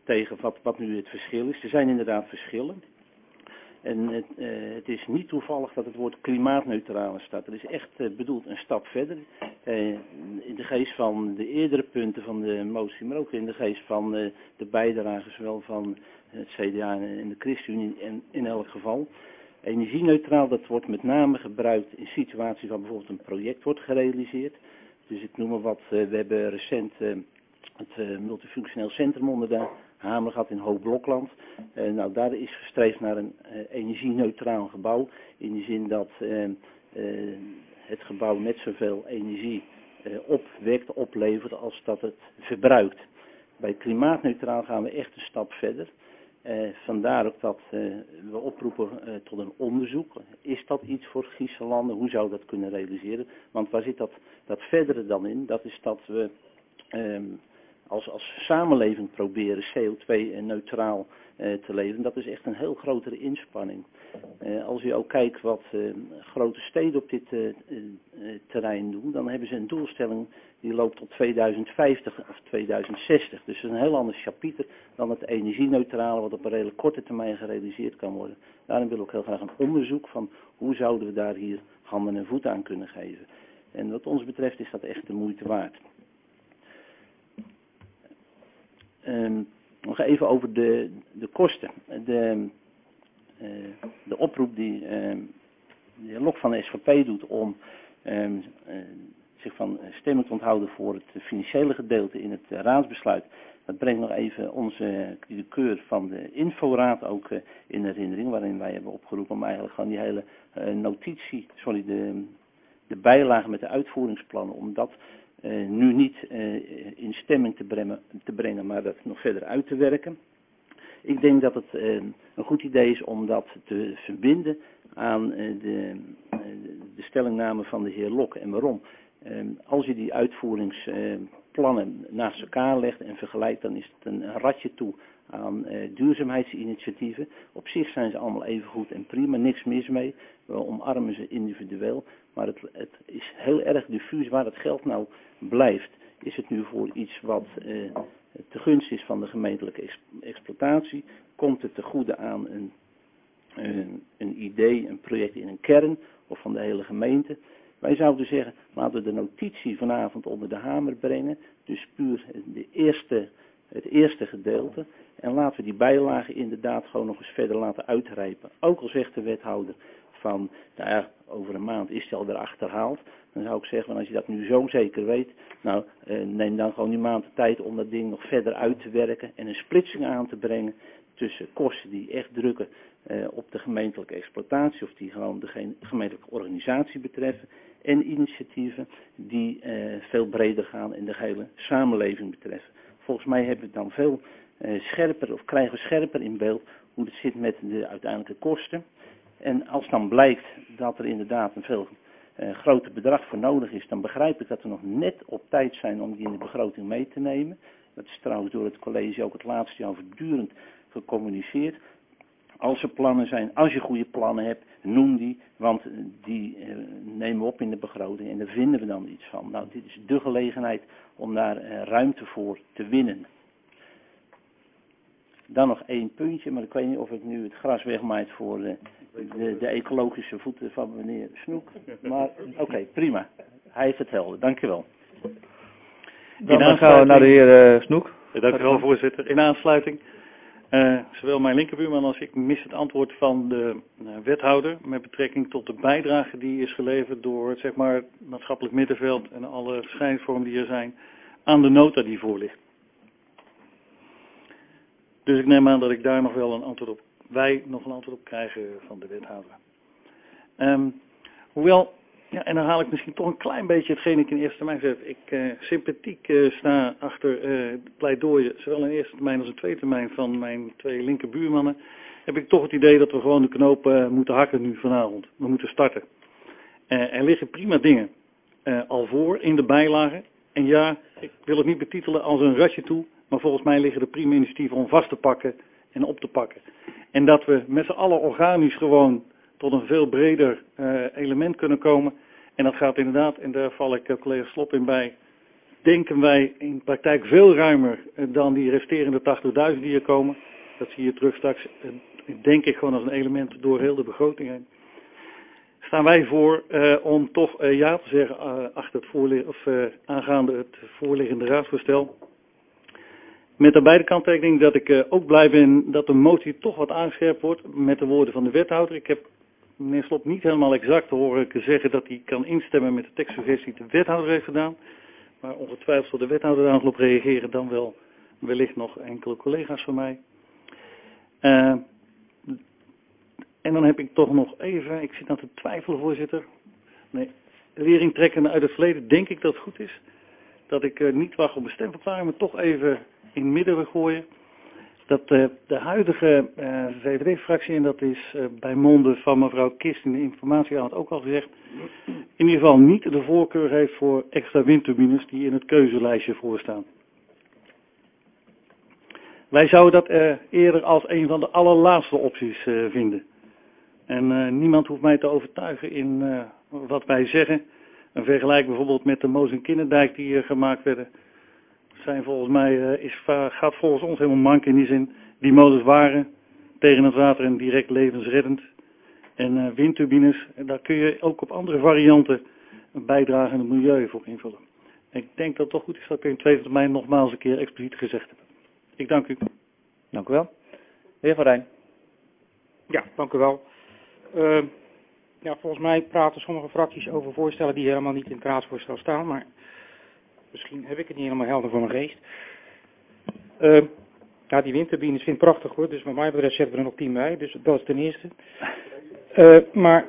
tegen wat, wat nu het verschil is. Er zijn inderdaad verschillen. En het, uh, het is niet toevallig dat het woord klimaatneutraal staat. Dat is echt uh, bedoeld een stap verder. Uh, in de geest van de eerdere punten van de motie, maar ook in de geest van uh, de bijdrage zowel van het C D A en de ChristenUnie en in elk geval. Energieneutraal, dat wordt met name gebruikt in situaties waar bijvoorbeeld een project wordt gerealiseerd. Dus ik noem maar wat, uh, we hebben recent uh, het uh, multifunctioneel centrum onder de Hamer gehad in Hoogblokland. Uh, nou, daar is gestreefd naar een uh, energieneutraal gebouw. In de zin dat uh, uh, het gebouw net zoveel energie uh, opwekt, oplevert als dat het verbruikt. Bij klimaatneutraal gaan we echt een stap verder. Uh, vandaar ook dat uh, we oproepen uh, tot een onderzoek. Is dat iets voor Griezenlanden? Hoe zou dat kunnen realiseren? Want waar zit dat, dat verdere dan in? Dat is dat we um, als, als samenleving proberen C O twee neutraal uh, te leven. Dat is echt een heel grotere inspanning. Uh, als u ook kijkt wat uh, grote steden op dit uh, uh, terrein doen, dan hebben ze een doelstelling die loopt tot tweeduizend vijftig of tweeduizend zestig. Dus dat is een heel ander chapiter dan het energieneutrale wat op een redelijk korte termijn gerealiseerd kan worden. Daarom wil ik ook heel graag een onderzoek van hoe zouden we daar hier handen en voeten aan kunnen geven. En wat ons betreft is dat echt de moeite waard. Um, nog even over de, de kosten. De, uh, de oproep die uh, de heer Lok van de S V P doet om um, uh, zich van stemming te onthouden voor het financiële gedeelte in het uh, raadsbesluit. Dat brengt nog even onze uh, de keur van de Inforaad ook uh, in herinnering, waarin wij hebben opgeroepen om eigenlijk gewoon die hele uh, notitie, sorry, de, de bijlage met de uitvoeringsplannen, om dat uh, nu niet uh, in stemming te brengen, te brengen, maar dat nog verder uit te werken. Ik denk dat het uh, een goed idee is om dat te verbinden aan uh, de, uh, de stellingname van de heer Lok. En waarom? Um, als je die uitvoeringsplannen uh, naast elkaar legt en vergelijkt, dan is het een ratje toe aan uh, duurzaamheidsinitiatieven. Op zich zijn ze allemaal even goed en prima, niks mis mee. We omarmen ze individueel, maar het, het is heel erg diffuus waar het geld nou blijft. Is het nu voor iets wat uh, te gunst is van de gemeentelijke ex exploitatie? Komt het te goede aan een, een, een idee, een project in een kern of van de hele gemeente? Wij zouden zeggen, laten we de notitie vanavond onder de hamer brengen. Dus puur de eerste, het eerste gedeelte. En laten we die bijlagen inderdaad gewoon nog eens verder laten uitrijpen. Ook al zegt de wethouder van, nou ja, over een maand is hij al weer achterhaald. Dan zou ik zeggen, van als je dat nu zo zeker weet, nou eh, neem dan gewoon die maand de tijd om dat ding nog verder uit te werken. En een splitsing aan te brengen tussen kosten die echt drukken uh, op de gemeentelijke exploitatie. Of die gewoon de gemeentelijke organisatie betreffen. En initiatieven die uh, veel breder gaan en de hele samenleving betreffen. Volgens mij hebben we dan veel uh, scherper, of krijgen we scherper in beeld hoe het zit met de uiteindelijke kosten. En als dan blijkt dat er inderdaad een veel uh, groter bedrag voor nodig is, dan begrijp ik dat we nog net op tijd zijn om die in de begroting mee te nemen. Dat is trouwens door het college ook het laatste jaar voortdurend gecommuniceerd. Als er plannen zijn, als je goede plannen hebt, noem die, want die uh, nemen we op in de begroting en daar vinden we dan iets van. Nou, dit is de gelegenheid om daar uh, ruimte voor te winnen. Dan nog één puntje, maar ik weet niet of ik nu het gras wegmaait voor uh, de, de ecologische voeten van meneer Snoek. Maar oké, okay, prima. Hij heeft het helder. Dankjewel. Dan, dan gaan we naar de heer uh, Snoek. Ja, dank u wel, voorzitter. In aansluiting. Uh, zowel mijn linkerbuurman als ik mis het antwoord van de uh, wethouder met betrekking tot de bijdrage die is geleverd door zeg maar, het maatschappelijk middenveld en alle verschijningsvormen die er zijn aan de nota die voor ligt. Dus ik neem aan dat ik daar nog wel een antwoord op, wij nog een antwoord op krijgen van de wethouder. Um, hoewel, ja, en dan haal ik misschien toch een klein beetje hetgeen ik in eerste termijn zeg. Ik uh, sympathiek uh, sta achter uh, het pleidooien, zowel in eerste termijn als in tweede termijn van mijn twee linkerbuurmannen. Heb ik toch het idee dat we gewoon de knoop uh, moeten hakken nu vanavond. We moeten starten. Uh, er liggen prima dingen uh, al voor in de bijlagen. En ja, ik wil het niet betitelen als een ratje toe, maar volgens mij liggen er prima initiatieven om vast te pakken en op te pakken. En dat we met z'n allen organisch gewoon tot een veel breder uh, element kunnen komen. En dat gaat inderdaad, en daar val ik uh, collega Slop in bij, denken wij in de praktijk veel ruimer dan die resterende tachtigduizend die er komen. Dat zie je terug straks, denk ik gewoon als een element door heel de begroting heen. Staan wij voor uh, om toch uh, ja te zeggen uh, achter het voorlig- of, uh, aangaande het voorliggende raadsvoorstel. Met daarbij de kanttekening dat ik uh, ook blij ben dat de motie toch wat aangescherpt wordt met de woorden van de wethouder. Ik heb meneer Slop niet helemaal exact horen zeggen dat hij kan instemmen met de tekstsuggestie die de wethouder heeft gedaan. Maar ongetwijfeld zal de wethouder daar nog op reageren, dan wel wellicht nog enkele collega's van mij. Uh, en dan heb ik toch nog even, ik zit aan te twijfelen voorzitter. Nee, lering trekken uit het verleden, denk ik dat het goed is. Dat ik uh, niet wacht op een stemverklaring, maar toch even in het midden wil gooien. Dat uh, de huidige uh, V V D-fractie, en dat is uh, bij monden van mevrouw Kist in de informatieavond ook al gezegd, in ieder geval niet de voorkeur heeft voor extra windturbines die in het keuzelijstje voorstaan. Wij zouden dat uh, eerder als een van de allerlaatste opties uh, vinden. En uh, niemand hoeft mij te overtuigen in uh, wat wij zeggen. Een vergelijk bijvoorbeeld met de Moos- en Kinderdijk die uh, gemaakt werden. Zijn volgens mij uh, is, gaat volgens ons helemaal mank in die zin. Die molens waren tegen het water en direct levensreddend. En uh, windturbines, daar kun je ook op andere varianten een bijdrage aan het milieu voor invullen. En ik denk dat het toch goed is dat ik in tweede termijn nogmaals een keer expliciet gezegd heb. Ik dank u. Dank u wel. De heer Van Rijn. Ja, dank u wel. Uh, ja, volgens mij praten sommige fracties over voorstellen die helemaal niet in het raadsvoorstel staan, maar misschien heb ik het niet helemaal helder voor mijn geest. Uh, ja, die windturbines vind ik prachtig hoor, dus wat mij betreft zetten we er nog tien bij, dus dat is ten eerste. Uh, maar,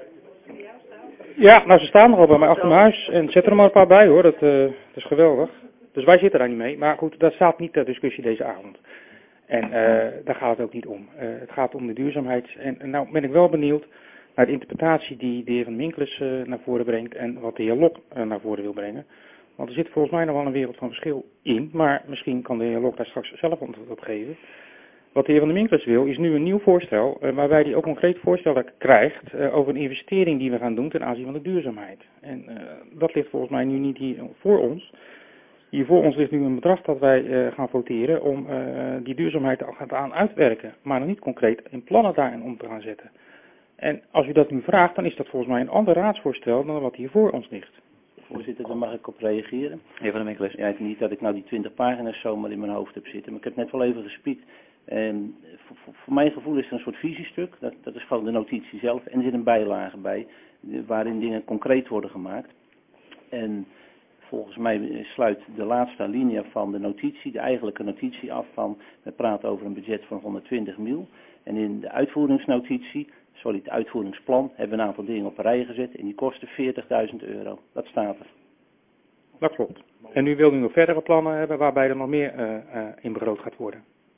ja, nou ze staan er al bij mij achter mijn huis en zet er maar een paar bij hoor, dat, uh, dat is geweldig. Dus wij zitten daar niet mee, maar goed, dat staat niet ter discussie deze avond. En uh, daar gaat het ook niet om. Uh, het gaat om de duurzaamheid. En, en nou ben ik wel benieuwd naar de interpretatie die de heer Van Minkels uh, naar voren brengt en wat de heer Lok uh, naar voren wil brengen. Want er zit volgens mij nog wel een wereld van verschil in, maar misschien kan de heer Lok daar straks zelf antwoord op geven. Wat de heer Van Minkels wil is nu een nieuw voorstel, uh, waarbij hij ook concreet voorstellen krijgt uh, over een investering die we gaan doen ten aanzien van de duurzaamheid. En uh, dat ligt volgens mij nu niet hier voor ons. Hier voor ons ligt nu een bedrag dat wij uh, gaan voteren om uh, die duurzaamheid te gaan uitwerken, maar nog niet concreet in plannen daarin om te gaan zetten. En als u dat nu vraagt, dan is dat volgens mij een ander raadsvoorstel dan wat hier voor ons ligt. Voorzitter, daar mag ik op reageren. Heer Van der Minkels. Ja, niet dat ik nou die twintig pagina's zomaar in mijn hoofd heb zitten, maar ik heb net wel even gespiekt. En voor, voor, voor mijn gevoel is het een soort visiestuk, dat, dat is gewoon de notitie zelf, en er zit een bijlage bij, waarin dingen concreet worden gemaakt. En volgens mij sluit de laatste alinea van de notitie, de eigenlijke notitie af van, we praten over een budget van honderdtwintig mil. En in de uitvoeringsnotitie, sorry, het uitvoeringsplan, hebben we een aantal dingen op een rij gezet en die kosten veertigduizend euro. Dat staat er. Dat klopt. En u wilt nu nog verdere plannen hebben waarbij er nog meer uh, uh, in begroot gaat worden.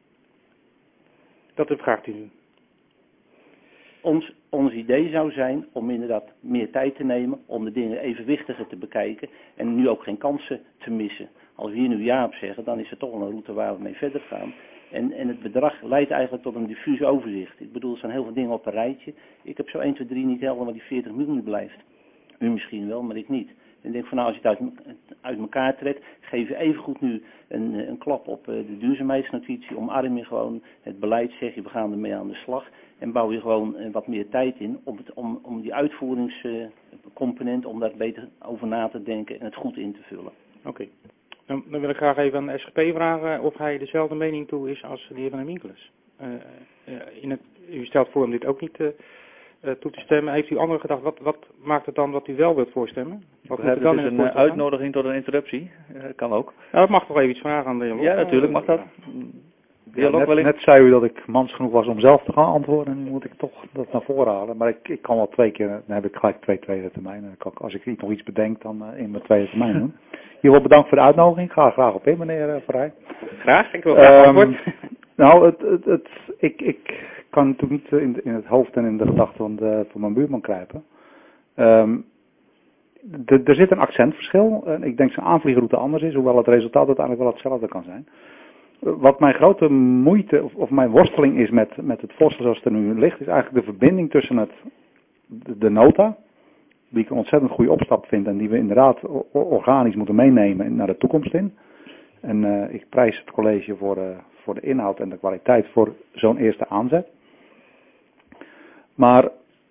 Dat vraagt u nu. Ons, ons idee zou zijn om inderdaad meer tijd te nemen om de dingen evenwichtiger te bekijken en nu ook geen kansen te missen. Als we hier nu ja op zeggen, dan is er toch wel een route waar we mee verder gaan. En, en het bedrag leidt eigenlijk tot een diffuus overzicht. Ik bedoel, er zijn heel veel dingen op een rijtje. Ik heb zo één, twee, drie niet helder waar die veertig miljoen blijft. U misschien wel, maar ik niet. En ik denk van nou, als je het uit, uit elkaar trekt, geef je evengoed nu een, een klap op de duurzaamheidsnotitie. Omarm je gewoon het beleid, zeg je we gaan ermee aan de slag. En bouw je gewoon wat meer tijd in om, het, om, om die uitvoeringscomponent, om daar beter over na te denken en het goed in te vullen. Oké. Okay. Dan, dan wil ik graag even aan de S G P vragen of hij dezelfde mening toe is als de heer Van der Minkels. Uh, uh, in het, u stelt voor om dit ook niet uh, uh, toe te stemmen. Heeft u andere gedacht? Wat, wat maakt het dan wat u wel wilt voorstemmen? Wat moet er dan het is in een uitnodiging tot een interruptie. Uh, kan ook. Nou, dat mag toch even iets vragen aan de heer Lok? Ja, natuurlijk mag dat. Ja, net, net zei u dat ik mans genoeg was om zelf te gaan antwoorden en nu moet ik toch dat naar voren halen. Maar ik, ik kan wel twee keer, dan heb ik gelijk twee tweede termijnen. Kan ik, als ik nog iets bedenk, dan uh, in mijn tweede termijn doen. Hiervoor bedankt voor de uitnodiging. Ga er graag op in, meneer uh, Verrij. Graag, ik wil graag um, antwoord. Nou, het, het, het, ik, ik kan natuurlijk niet in, in het hoofd en in de gedachten van, de, van mijn buurman kruipen. Um, de, er zit een accentverschil. Uh, ik denk zijn aanvliegroute anders is, hoewel het resultaat uiteindelijk wel hetzelfde kan zijn. Wat mijn grote moeite of, of mijn worsteling is met, met het voorstel zoals het er nu ligt, is eigenlijk de verbinding tussen het, de, de nota, die ik een ontzettend goede opstap vind en die we inderdaad organisch moeten meenemen naar de toekomst in. En uh, ik prijs het college voor, uh, voor de inhoud en de kwaliteit voor zo'n eerste aanzet. Maar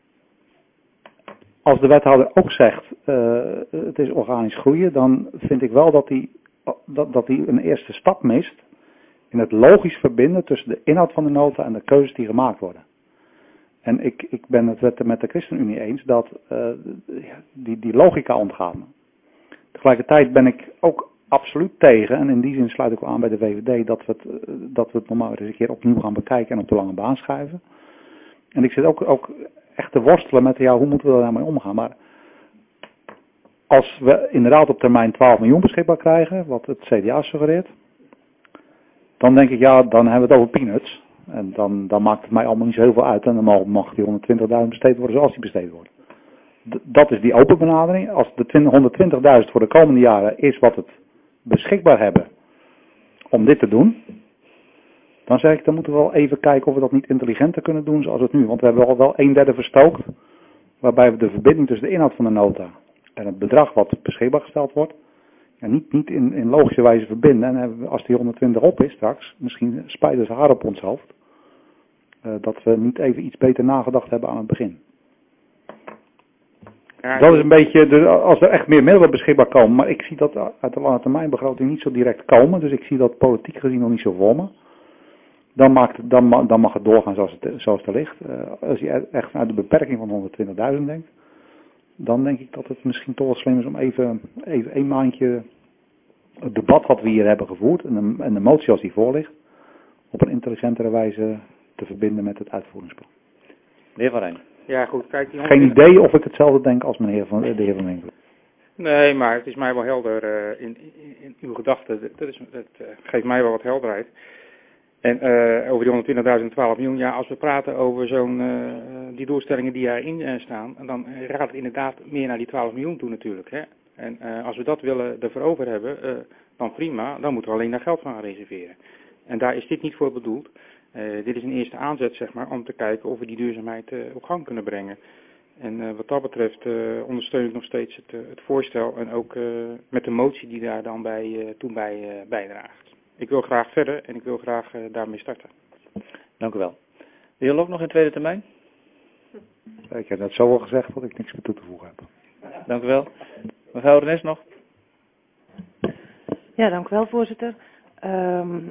als de wethouder ook zegt, uh, het is organisch groeien, dan vind ik wel dat hij dat, dat hij een eerste stap mist in het logisch verbinden tussen de inhoud van de nota en de keuzes die gemaakt worden. En ik, ik ben het met de ChristenUnie eens dat uh, die, die logica ontgaat me. Tegelijkertijd ben ik ook absoluut tegen, en in die zin sluit ik wel aan bij de V V D, dat we het, dat we het nog maar eens een keer opnieuw gaan bekijken en op de lange baan schuiven. En ik zit ook, ook echt te worstelen met, ja, hoe moeten we daarmee omgaan. Maar als we inderdaad op termijn twaalf miljoen beschikbaar krijgen, wat het C D A suggereert, dan denk ik, ja, dan hebben we het over peanuts. En dan, dan maakt het mij allemaal niet zo heel veel uit. En dan mag, mag die honderdtwintigduizend besteed worden zoals die besteed wordt. D- dat is die open benadering. Als de honderdtwintigduizend voor de komende jaren is wat het beschikbaar hebben om dit te doen, dan zeg ik, dan moeten we wel even kijken of we dat niet intelligenter kunnen doen zoals het nu. Want we hebben al wel een derde verstookt, waarbij we de verbinding tussen de inhoud van de nota en het bedrag wat beschikbaar gesteld wordt, ja, niet, niet in, in logische wijze verbinden. En hebben we, als die honderdtwintig op is straks, misschien spijten ze haar op ons hoofd, uh, dat we niet even iets beter nagedacht hebben aan het begin. Ja, dat is een beetje, de, als er echt meer middelen beschikbaar komen, maar ik zie dat uit de lange termijn begroting niet zo direct komen, dus ik zie dat politiek gezien nog niet zo voor me. Dan, maakt, dan, dan mag het doorgaan zoals het, zoals het er ligt. Uh, als je echt vanuit de beperking van honderdtwintigduizend denkt, dan denk ik dat het misschien toch wel slim is om even, even een maandje het debat wat we hier hebben gevoerd en de, en de motie als die voor ligt, op een intelligentere wijze te verbinden met het uitvoeringsplan. De heer Van Rijn. Ja, goed, kijk, die Geen idee of ik hetzelfde denk als meneer van, de heer Van Winkelen. Nee, maar het is mij wel helder uh, in, in, in uw gedachten. Dat, is, dat uh, geeft mij wel wat helderheid. En uh, over die honderdtwintigduizend, twaalf miljoen, ja, als we praten over zo'n uh, die doelstellingen die erin uh, staan, dan uh, gaat het inderdaad meer naar die twaalf miljoen toe natuurlijk. Hè? En uh, als we dat willen ervoor over hebben, uh, dan prima, dan moeten we alleen daar geld van gaan reserveren. En daar is dit niet voor bedoeld. Uh, dit is een eerste aanzet, zeg maar, om te kijken of we die duurzaamheid uh, op gang kunnen brengen. En uh, wat dat betreft uh, ondersteun ik nog steeds het, uh, het voorstel en ook uh, met de motie die daar dan bij, uh, toen bij uh, bijdraagt. Ik wil graag verder en ik wil graag uh, daarmee starten. Dank u wel. De heer Lok nog in tweede termijn? Ik heb net zo al gezegd dat ik niks meer toe te voegen heb. Dank u wel. Mevrouw Rennes nog? Ja, dank u wel, voorzitter. Um,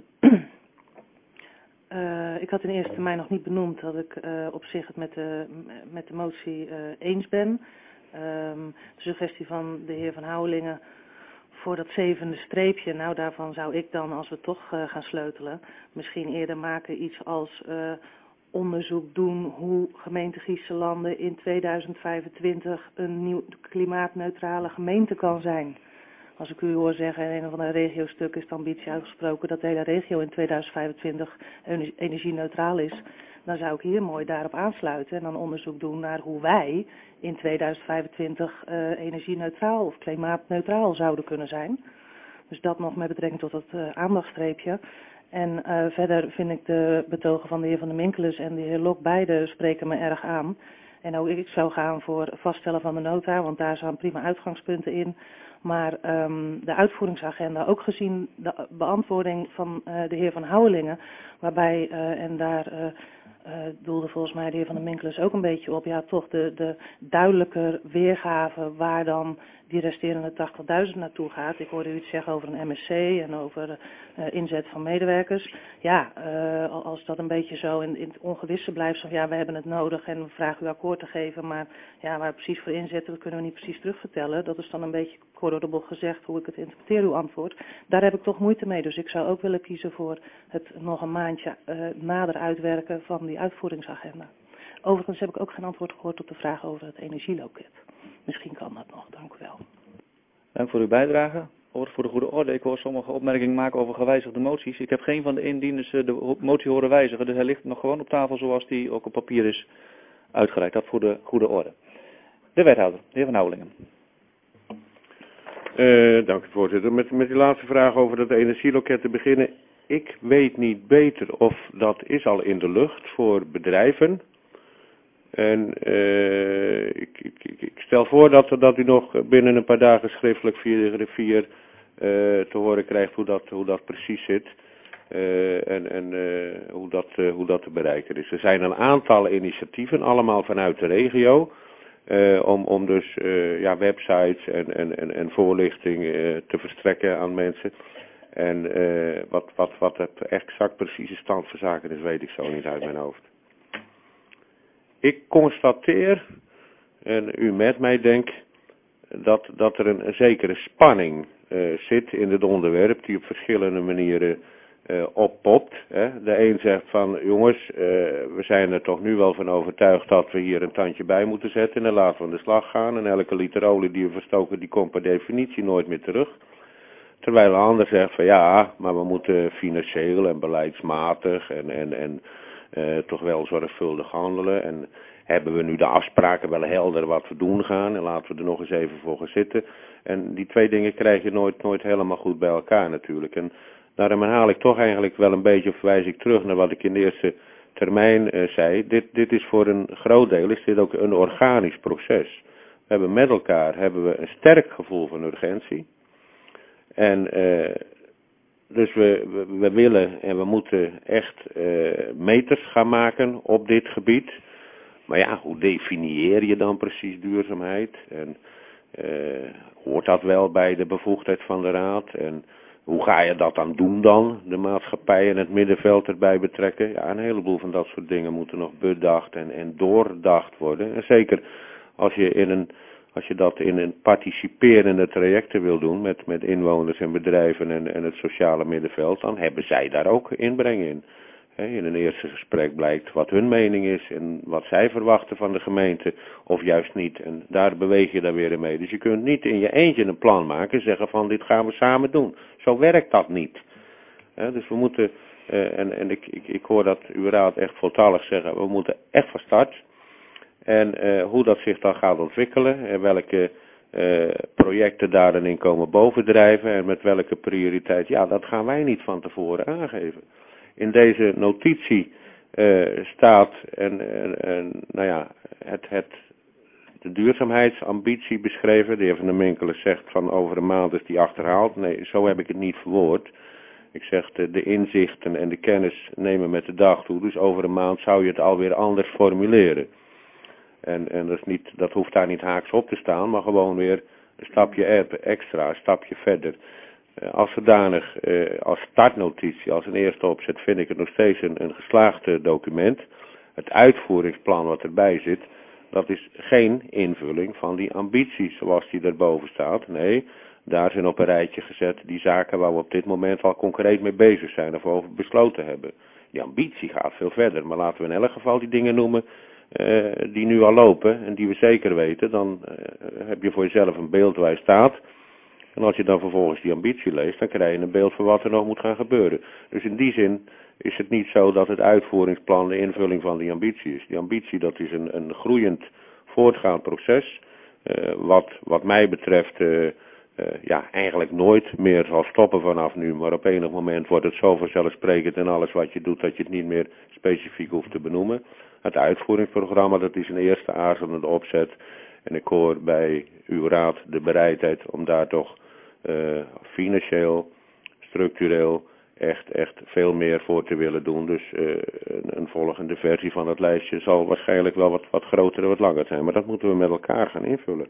uh, ik had in eerste termijn nog niet benoemd dat ik uh, op zich het met de, met de motie uh, eens ben. Um, de suggestie van de heer Van Houwelingen voor dat zevende streepje, nou daarvan zou ik dan, als we toch uh, gaan sleutelen, misschien eerder maken iets als uh, onderzoek doen hoe gemeente Giessenlanden in tweeduizend vijfentwintig een nieuw klimaatneutrale gemeente kan zijn. Als ik u hoor zeggen in een of andere regiostuk is de ambitie uitgesproken dat de hele regio in tweeduizend vijfentwintig energie-neutraal is, dan zou ik hier mooi daarop aansluiten en dan onderzoek doen naar hoe wij in tweeduizend vijfentwintig uh, energie-neutraal of klimaatneutraal zouden kunnen zijn. Dus dat nog met betrekking tot het uh, aandachtstreepje. En uh, verder vind ik de betogen van de heer Van der Minkelus en de heer Lok beide spreken me erg aan. En ook ik zou gaan voor vaststellen van de nota, want daar staan prima uitgangspunten in. Maar um, de uitvoeringsagenda, ook gezien de beantwoording van uh, de heer Van Houwelingen, waarbij, uh, en daar uh, uh, doelde volgens mij de heer Van der Minkelus ook een beetje op, ja toch de, de duidelijker weergave waar dan die resterende tachtigduizend naartoe gaat. Ik hoorde u iets zeggen over een M S C en over uh, inzet van medewerkers. Ja, uh, als dat een beetje zo in, in het ongewisse blijft, zo ja, we hebben het nodig en we vragen u akkoord te geven, maar ja, waar we precies voor inzetten, dat kunnen we niet precies terugvertellen. Dat is dan een beetje kort door de bocht gezegd hoe ik het interpreteer, uw antwoord. Daar heb ik toch moeite mee, dus ik zou ook willen kiezen voor het nog een maandje uh, nader uitwerken van die uitvoeringsagenda. Overigens heb ik ook geen antwoord gehoord op de vraag over het energieloket. Misschien kan dat nog, dank u wel. Dank voor uw bijdrage. Over voor de goede orde. Ik hoor sommige opmerkingen maken over gewijzigde moties. Ik heb geen van de indieners de motie horen wijzigen, dus hij ligt nog gewoon op tafel zoals die ook op papier is uitgereikt. Dat voor de goede orde. De wethouder, de heer Van Houwelingen. Uh, dank u voorzitter. Met, met die laatste vraag over dat energieloket te beginnen. Ik weet niet beter of dat is al in de lucht voor bedrijven. En uh, ik, ik, ik stel voor dat, dat u nog binnen een paar dagen schriftelijk via de griffier uh, te horen krijgt hoe dat, hoe dat precies zit. Uh, en en uh, hoe, dat, uh, hoe dat te bereiken is. Er zijn een aantal initiatieven, allemaal vanuit de regio. Uh, om, om dus uh, ja, websites en, en, en, en voorlichting uh, te verstrekken aan mensen. En uh, wat, wat, wat het exact precieze stand van zaken is, weet ik zo niet uit mijn hoofd. Ik constateer, en u met mij denkt, dat, dat er een, een zekere spanning uh, zit in het onderwerp die op verschillende manieren uh, oppopt. Hè. De een zegt van, jongens, uh, we zijn er toch nu wel van overtuigd dat we hier een tandje bij moeten zetten en dan laten we aan de slag gaan. En elke liter olie die we verstoken, die komt per definitie nooit meer terug. Terwijl een ander zegt van ja, maar we moeten financieel en beleidsmatig en, en, en uh, toch wel zorgvuldig handelen. En hebben we nu de afspraken wel helder wat we doen gaan en laten we er nog eens even voor gaan zitten. En die twee dingen krijg je nooit, nooit helemaal goed bij elkaar natuurlijk. En daarom herhaal ik toch eigenlijk wel een beetje, of verwijs ik terug naar wat ik in de eerste termijn uh, zei. Dit, dit is voor een groot deel is dit ook een organisch proces. We hebben met elkaar hebben we een sterk gevoel van urgentie. En uh, dus we, we, we willen en we moeten echt uh, meters gaan maken op dit gebied. Maar ja, hoe definieer je dan precies duurzaamheid? En uh, hoort dat wel bij de bevoegdheid van de raad? En hoe ga je dat dan doen dan? De maatschappij en het middenveld erbij betrekken? Ja, een heleboel van dat soort dingen moeten nog bedacht en, en doordacht worden. En zeker als je in een Als je dat in een participerende trajecten wil doen met, met inwoners en bedrijven en, en het sociale middenveld, dan hebben zij daar ook inbreng in. He, in een eerste gesprek blijkt wat hun mening is en wat zij verwachten van de gemeente of juist niet. En daar beweeg je dan weer in mee. Dus je kunt niet in je eentje een plan maken en zeggen van dit gaan we samen doen. Zo werkt dat niet. He, dus we moeten, uh, en, en ik, ik, ik hoor dat uw raad echt voltallig zeggen, we moeten echt van start. En uh, hoe dat zich dan gaat ontwikkelen en welke uh, projecten daar dan in komen bovendrijven en met welke prioriteit, ja, dat gaan wij niet van tevoren aangeven. In deze notitie uh, staat en, en, en, nou ja, het, het, de duurzaamheidsambitie beschreven. De heer Van der Minkelen zegt van over een maand is die achterhaald. Nee, zo heb ik het niet verwoord. Ik zeg de, de inzichten en de kennis nemen met de dag toe. Dus over een maand zou je het alweer anders formuleren. En, en dat, is niet, dat hoeft daar niet haaks op te staan, maar gewoon weer een stapje extra, een stapje verder. Uh, als zodanig, uh, als startnotitie, als een eerste opzet, vind ik het nog steeds een, een geslaagd uh, document. Het uitvoeringsplan wat erbij zit, dat is geen invulling van die ambities zoals die erboven staat. Nee, daar zijn op een rijtje gezet die zaken waar we op dit moment al concreet mee bezig zijn of over besloten hebben. Die ambitie gaat veel verder, maar laten we in elk geval die dingen noemen Uh, die nu al lopen en die we zeker weten, dan uh, heb je voor jezelf een beeld waar je staat. En als je dan vervolgens die ambitie leest, dan krijg je een beeld van wat er nog moet gaan gebeuren. Dus in die zin is het niet zo dat het uitvoeringsplan de invulling van die ambitie is. Die ambitie, dat is een, een groeiend, voortgaand proces, uh, wat, wat mij betreft uh, uh, ja, eigenlijk nooit meer zal stoppen vanaf nu. Maar op enig moment wordt het zo vanzelfsprekend in alles wat je doet, dat je het niet meer specifiek hoeft te benoemen. Het uitvoeringsprogramma, dat is een eerste aarzelende opzet. En ik hoor bij uw raad de bereidheid om daar toch uh, financieel, structureel, echt, echt veel meer voor te willen doen. Dus uh, een, een volgende versie van het lijstje zal waarschijnlijk wel wat, wat groter en wat langer zijn. Maar dat moeten we met elkaar gaan invullen.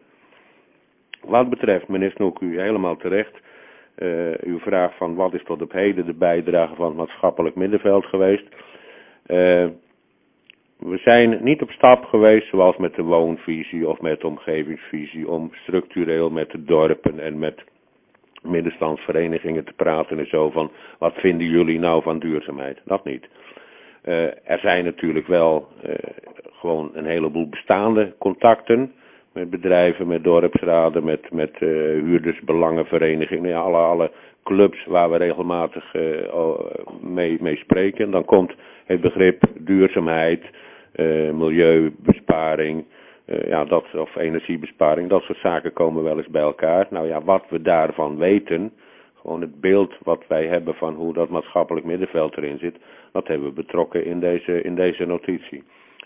Wat betreft, meneer Snoek, u helemaal terecht. Uh, uw vraag van wat is tot op heden de bijdrage van het maatschappelijk middenveld geweest. Uh, We zijn niet op stap geweest zoals met de woonvisie of met de omgevingsvisie om structureel met de dorpen en met middenstandsverenigingen te praten en zo van wat vinden jullie nou van duurzaamheid? Dat niet. Uh, er zijn natuurlijk wel uh, gewoon een heleboel bestaande contacten met bedrijven, met dorpsraden, met, met uh, huurdersbelangenverenigingen, ja, alle, alle clubs waar we regelmatig uh, mee, mee spreken. Dan komt het begrip duurzaamheid, uh, milieubesparing, uh, ja, dat, of energiebesparing, dat soort zaken komen wel eens bij elkaar. Nou ja, wat we daarvan weten, gewoon het beeld wat wij hebben van hoe dat maatschappelijk middenveld erin zit, dat hebben we betrokken in deze, in deze notitie.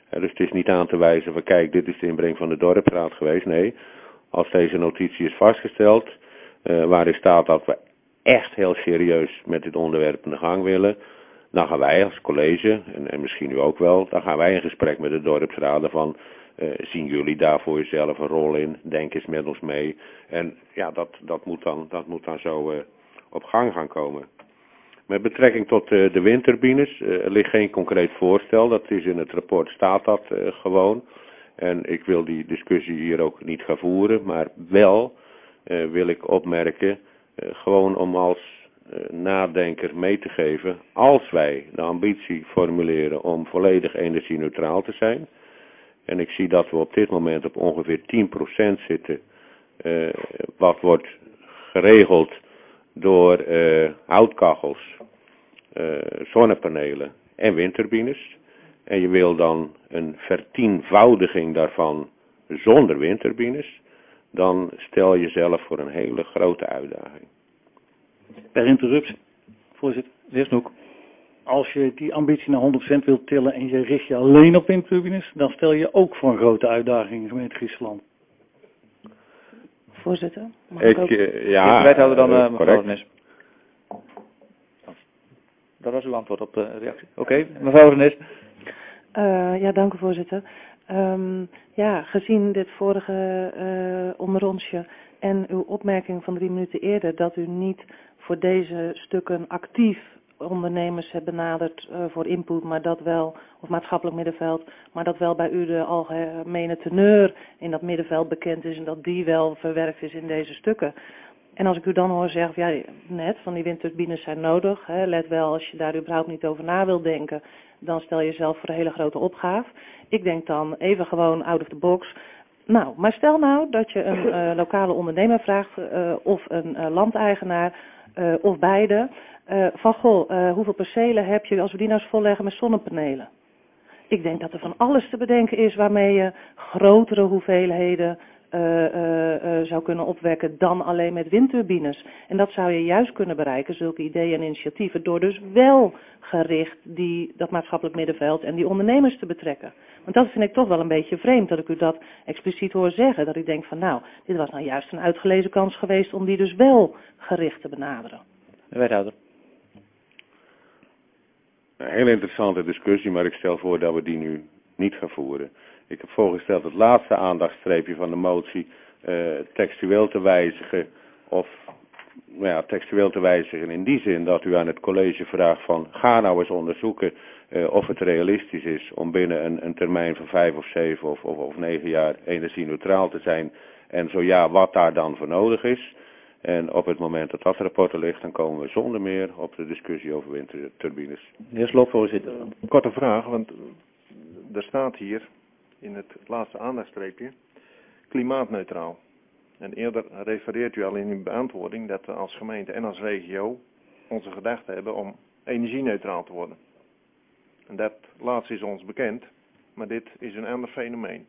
Uh, dus het is niet aan te wijzen van kijk, dit is de inbreng van de dorpsraad geweest. Nee, als deze notitie is vastgesteld, uh, waarin staat dat we echt heel serieus met dit onderwerp in de gang willen, dan gaan wij als college, en, en misschien u ook wel, dan gaan wij in gesprek met de dorpsraden van, uh, zien jullie daar voor jezelf een rol in, denk eens met ons mee. En ja, dat, dat, moet, dan, dat moet dan zo uh, op gang gaan komen. Met betrekking tot uh, de windturbines, uh, er ligt geen concreet voorstel, dat is in het rapport, staat dat uh, gewoon. En ik wil die discussie hier ook niet gaan voeren, maar wel uh, wil ik opmerken, uh, gewoon om als uh, nadenker mee te geven, als wij de ambitie formuleren om volledig energie-neutraal te zijn, en ik zie dat we op dit moment op ongeveer tien procent zitten, uh, wat wordt geregeld door uh, houtkachels, uh, zonnepanelen en windturbines. En je wil dan een vertienvoudiging daarvan zonder windturbines, dan stel je jezelf voor een hele grote uitdaging. Per interruptie, voorzitter. De heer Snoek. Als je die ambitie naar honderd procent wilt tillen en je richt je alleen op windturbines, dan stel je ook voor een grote uitdaging in gemeente Grieseland. Voorzitter, mag ik, ik ook? Uh, ja, de wethouder dan, uh, mevrouw Renes. Dat was uw antwoord op de reactie. Oké, okay, mevrouw Renes. Uh, ja, dank u voorzitter. Um, ja, gezien dit vorige uh, onderrondje en uw opmerking van drie minuten eerder dat u niet voor deze stukken actief ondernemers hebt benaderd uh, voor input, maar dat wel, of maatschappelijk middenveld, maar dat wel bij u de algemene teneur in dat middenveld bekend is en dat die wel verwerkt is in deze stukken. En als ik u dan hoor zeggen, ja, net, van die windturbines zijn nodig, hè, let wel, als je daar überhaupt niet over na wil denken, dan stel je jezelf voor een hele grote opgave. Ik denk dan even gewoon out of the box. Nou, maar stel nou dat je een uh, lokale ondernemer vraagt, uh, of een uh, landeigenaar, uh, of beide, uh, van goh, uh, hoeveel percelen heb je als we die nou eens volleggen met zonnepanelen? Ik denk dat er van alles te bedenken is waarmee je grotere hoeveelheden Uh, uh, uh, zou kunnen opwekken dan alleen met windturbines. En dat zou je juist kunnen bereiken, zulke ideeën en initiatieven, door dus wel gericht die, dat maatschappelijk middenveld en die ondernemers te betrekken. Want dat vind ik toch wel een beetje vreemd, dat ik u dat expliciet hoor zeggen. Dat ik denk van nou, dit was nou juist een uitgelezen kans geweest om die dus wel gericht te benaderen. De wethouder. Een hele interessante discussie, maar ik stel voor dat we die nu niet gaan voeren. Ik heb voorgesteld het laatste aandachtstreepje van de motie uh, textueel te wijzigen, of nou ja, textueel te wijzigen in die zin dat u aan het college vraagt van ga nou eens onderzoeken uh, of het realistisch is om binnen een, een termijn van vijf of zeven of, of, of negen jaar energie-neutraal te zijn en zo ja, wat daar dan voor nodig is. En op het moment dat dat rapport er ligt, dan komen we zonder meer op de discussie over windturbines. De heer Slob, voorzitter. Korte vraag, want er staat hier in het laatste aandachtstreepje klimaatneutraal. En eerder refereert u al in uw beantwoording dat we als gemeente en als regio onze gedachte hebben om energie-neutraal te worden. En dat laatste is ons bekend, maar dit is een ander fenomeen.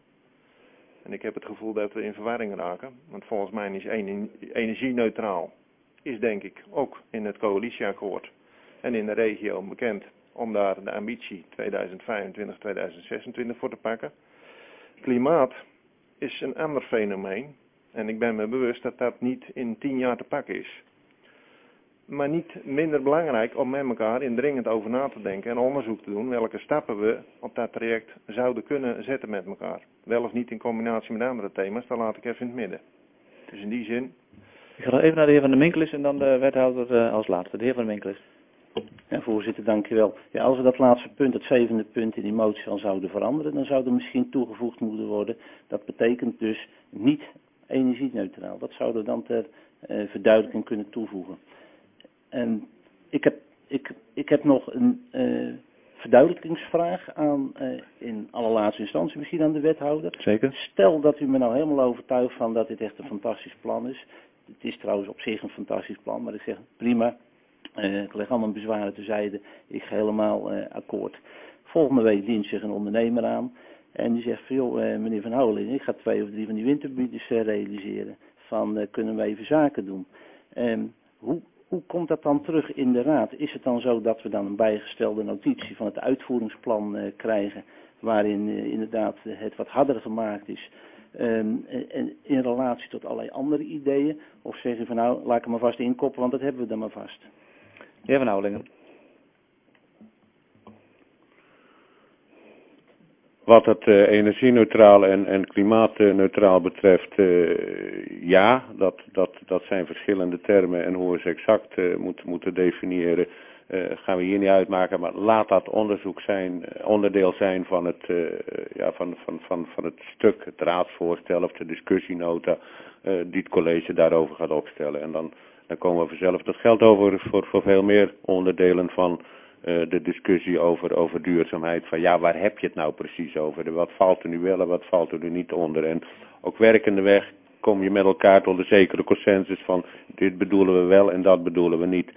En ik heb het gevoel dat we in verwarring raken, want volgens mij is energie-neutraal, is denk ik ook in het coalitieakkoord en in de regio bekend om daar de ambitie tweeduizend vijfentwintig tot tweeduizend zesentwintig voor te pakken. Klimaat is een ander fenomeen en ik ben me bewust dat dat niet in tien jaar te pakken is. Maar niet minder belangrijk om met elkaar indringend over na te denken en onderzoek te doen welke stappen we op dat traject zouden kunnen zetten met elkaar. Wel of niet in combinatie met andere thema's, dat laat ik even in het midden. Dus in die zin. Ik ga nog even naar de heer Van der Minkelis en dan de wethouder uh, als laatste. De heer Van der Minkelis. Ja, voorzitter, dankjewel. Ja, als we dat laatste punt, het zevende punt in die motie al zouden veranderen, dan zou er misschien toegevoegd moeten worden. Dat betekent dus niet energie-neutraal. Dat zouden we dan ter uh, verduidelijking kunnen toevoegen. En ik heb, ik, ik heb nog een uh, verduidelijkingsvraag aan, uh, in allerlaatste instantie misschien aan de wethouder. Zeker. Stel dat u me nou helemaal overtuigt van dat dit echt een fantastisch plan is. Het is trouwens op zich een fantastisch plan, maar ik zeg prima. Uh, ik leg al mijn bezwaren terzijde. Ik ga helemaal uh, akkoord. Volgende week dient zich een ondernemer aan. En die zegt van joh, uh, meneer Van Houweling, ik ga twee of drie van die windturbines uh, realiseren. Van uh, kunnen we even zaken doen. Um, hoe, hoe komt dat dan terug in de raad? Is het dan zo dat we dan een bijgestelde notitie van het uitvoeringsplan uh, krijgen? waarin uh, inderdaad uh, het wat harder gemaakt is um, en, in relatie tot allerlei andere ideeën? Of zeg je van nou, laat ik hem maar vast inkoppen, want dat hebben we dan maar vast. Heer Van Houwelingen. Wat het uh, energie-neutraal en, en klimaatneutraal betreft, uh, ja, dat, dat, dat zijn verschillende termen en hoe we ze exact uh, moeten, moeten definiëren, uh, gaan we hier niet uitmaken. Maar laat dat onderzoek zijn, onderdeel zijn van het, uh, ja, van, van, van, van het stuk, het raadsvoorstel of de discussienota uh, die het college daarover gaat opstellen. En dan, dan komen we vanzelf. Dat geldt over voor, voor veel meer onderdelen van Uh, de discussie over, over duurzaamheid, van ja, waar heb je het nou precies over? Wat valt er nu wel en wat valt er nu niet onder? En ook werkende weg kom je met elkaar tot een zekere consensus van dit bedoelen we wel en dat bedoelen we niet.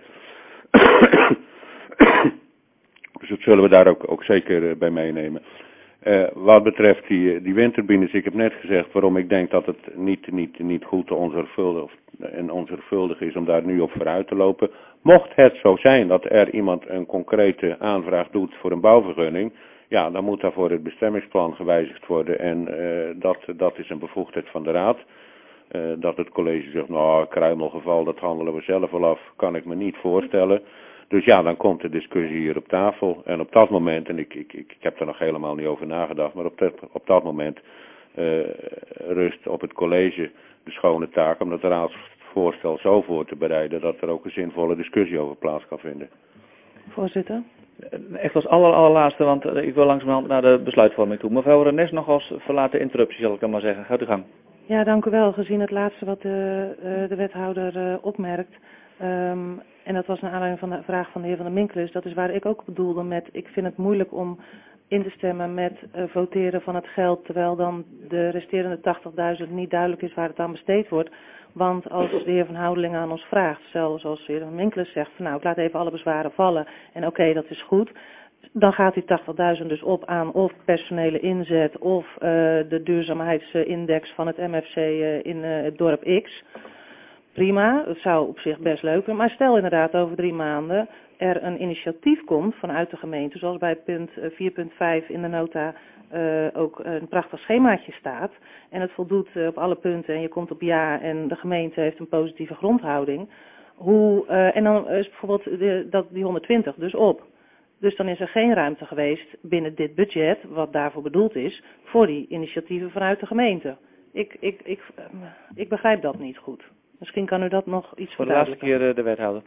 Dus dat zullen we daar ook, ook zeker uh, bij meenemen. Uh, wat betreft die, die windturbines, ik heb net gezegd waarom ik denk dat het niet, niet, niet goed onzorgvuldig en onzorgvuldig is om daar nu op vooruit te lopen. Mocht het zo zijn dat er iemand een concrete aanvraag doet voor een bouwvergunning, ja, dan moet daarvoor het bestemmingsplan gewijzigd worden en uh, dat, dat is een bevoegdheid van de raad. Uh, dat het college zegt, nou, kruimelgeval, dat handelen we zelf wel af, kan ik me niet voorstellen. Dus ja, dan komt de discussie hier op tafel. En op dat moment, en ik, ik, ik heb er nog helemaal niet over nagedacht, maar op dat, op dat moment uh, rust op het college de schone taak om het raadsvoorstel zo voor te bereiden dat er ook een zinvolle discussie over plaats kan vinden. Voorzitter. Echt als aller, allerlaatste, want ik wil langzamerhand naar de besluitvorming toe. Mevrouw Rennes nog als verlaten interruptie, zal ik dan maar zeggen. Gaat u gang. Ja, dank u wel. Gezien het laatste wat de, uh, de wethouder uh, opmerkt. Um, en dat was naar aanleiding van de vraag van de heer Van der Minkelis. Dat is waar ik ook bedoelde met, ik vind het moeilijk om in te stemmen met uh, voteren van het geld, terwijl dan de resterende tachtigduizend niet duidelijk is waar het aan besteed wordt. Want als de heer Van Houwelingen aan ons vraagt, zelfs als de heer Van Minkelis zegt van nou, ik laat even alle bezwaren vallen en oké, okay, dat is goed. Dan gaat die tachtigduizend dus op aan of personele inzet of uh, de duurzaamheidsindex van het M F C uh, in uh, het dorp X. Prima, dat zou op zich best leuk zijn. Maar stel inderdaad over drie maanden er een initiatief komt vanuit de gemeente, zoals bij punt vier punt vijf in de nota uh, ook een prachtig schemaatje staat. En het voldoet uh, op alle punten en je komt op ja en de gemeente heeft een positieve grondhouding. Hoe, uh, en dan is bijvoorbeeld de, dat, die honderdtwintig dus op. Dus dan is er geen ruimte geweest binnen dit budget, wat daarvoor bedoeld is, voor die initiatieven vanuit de gemeente. Ik, ik, ik, uh, ik begrijp dat niet goed. Misschien kan u dat nog iets voor de laatste keer de wethouder.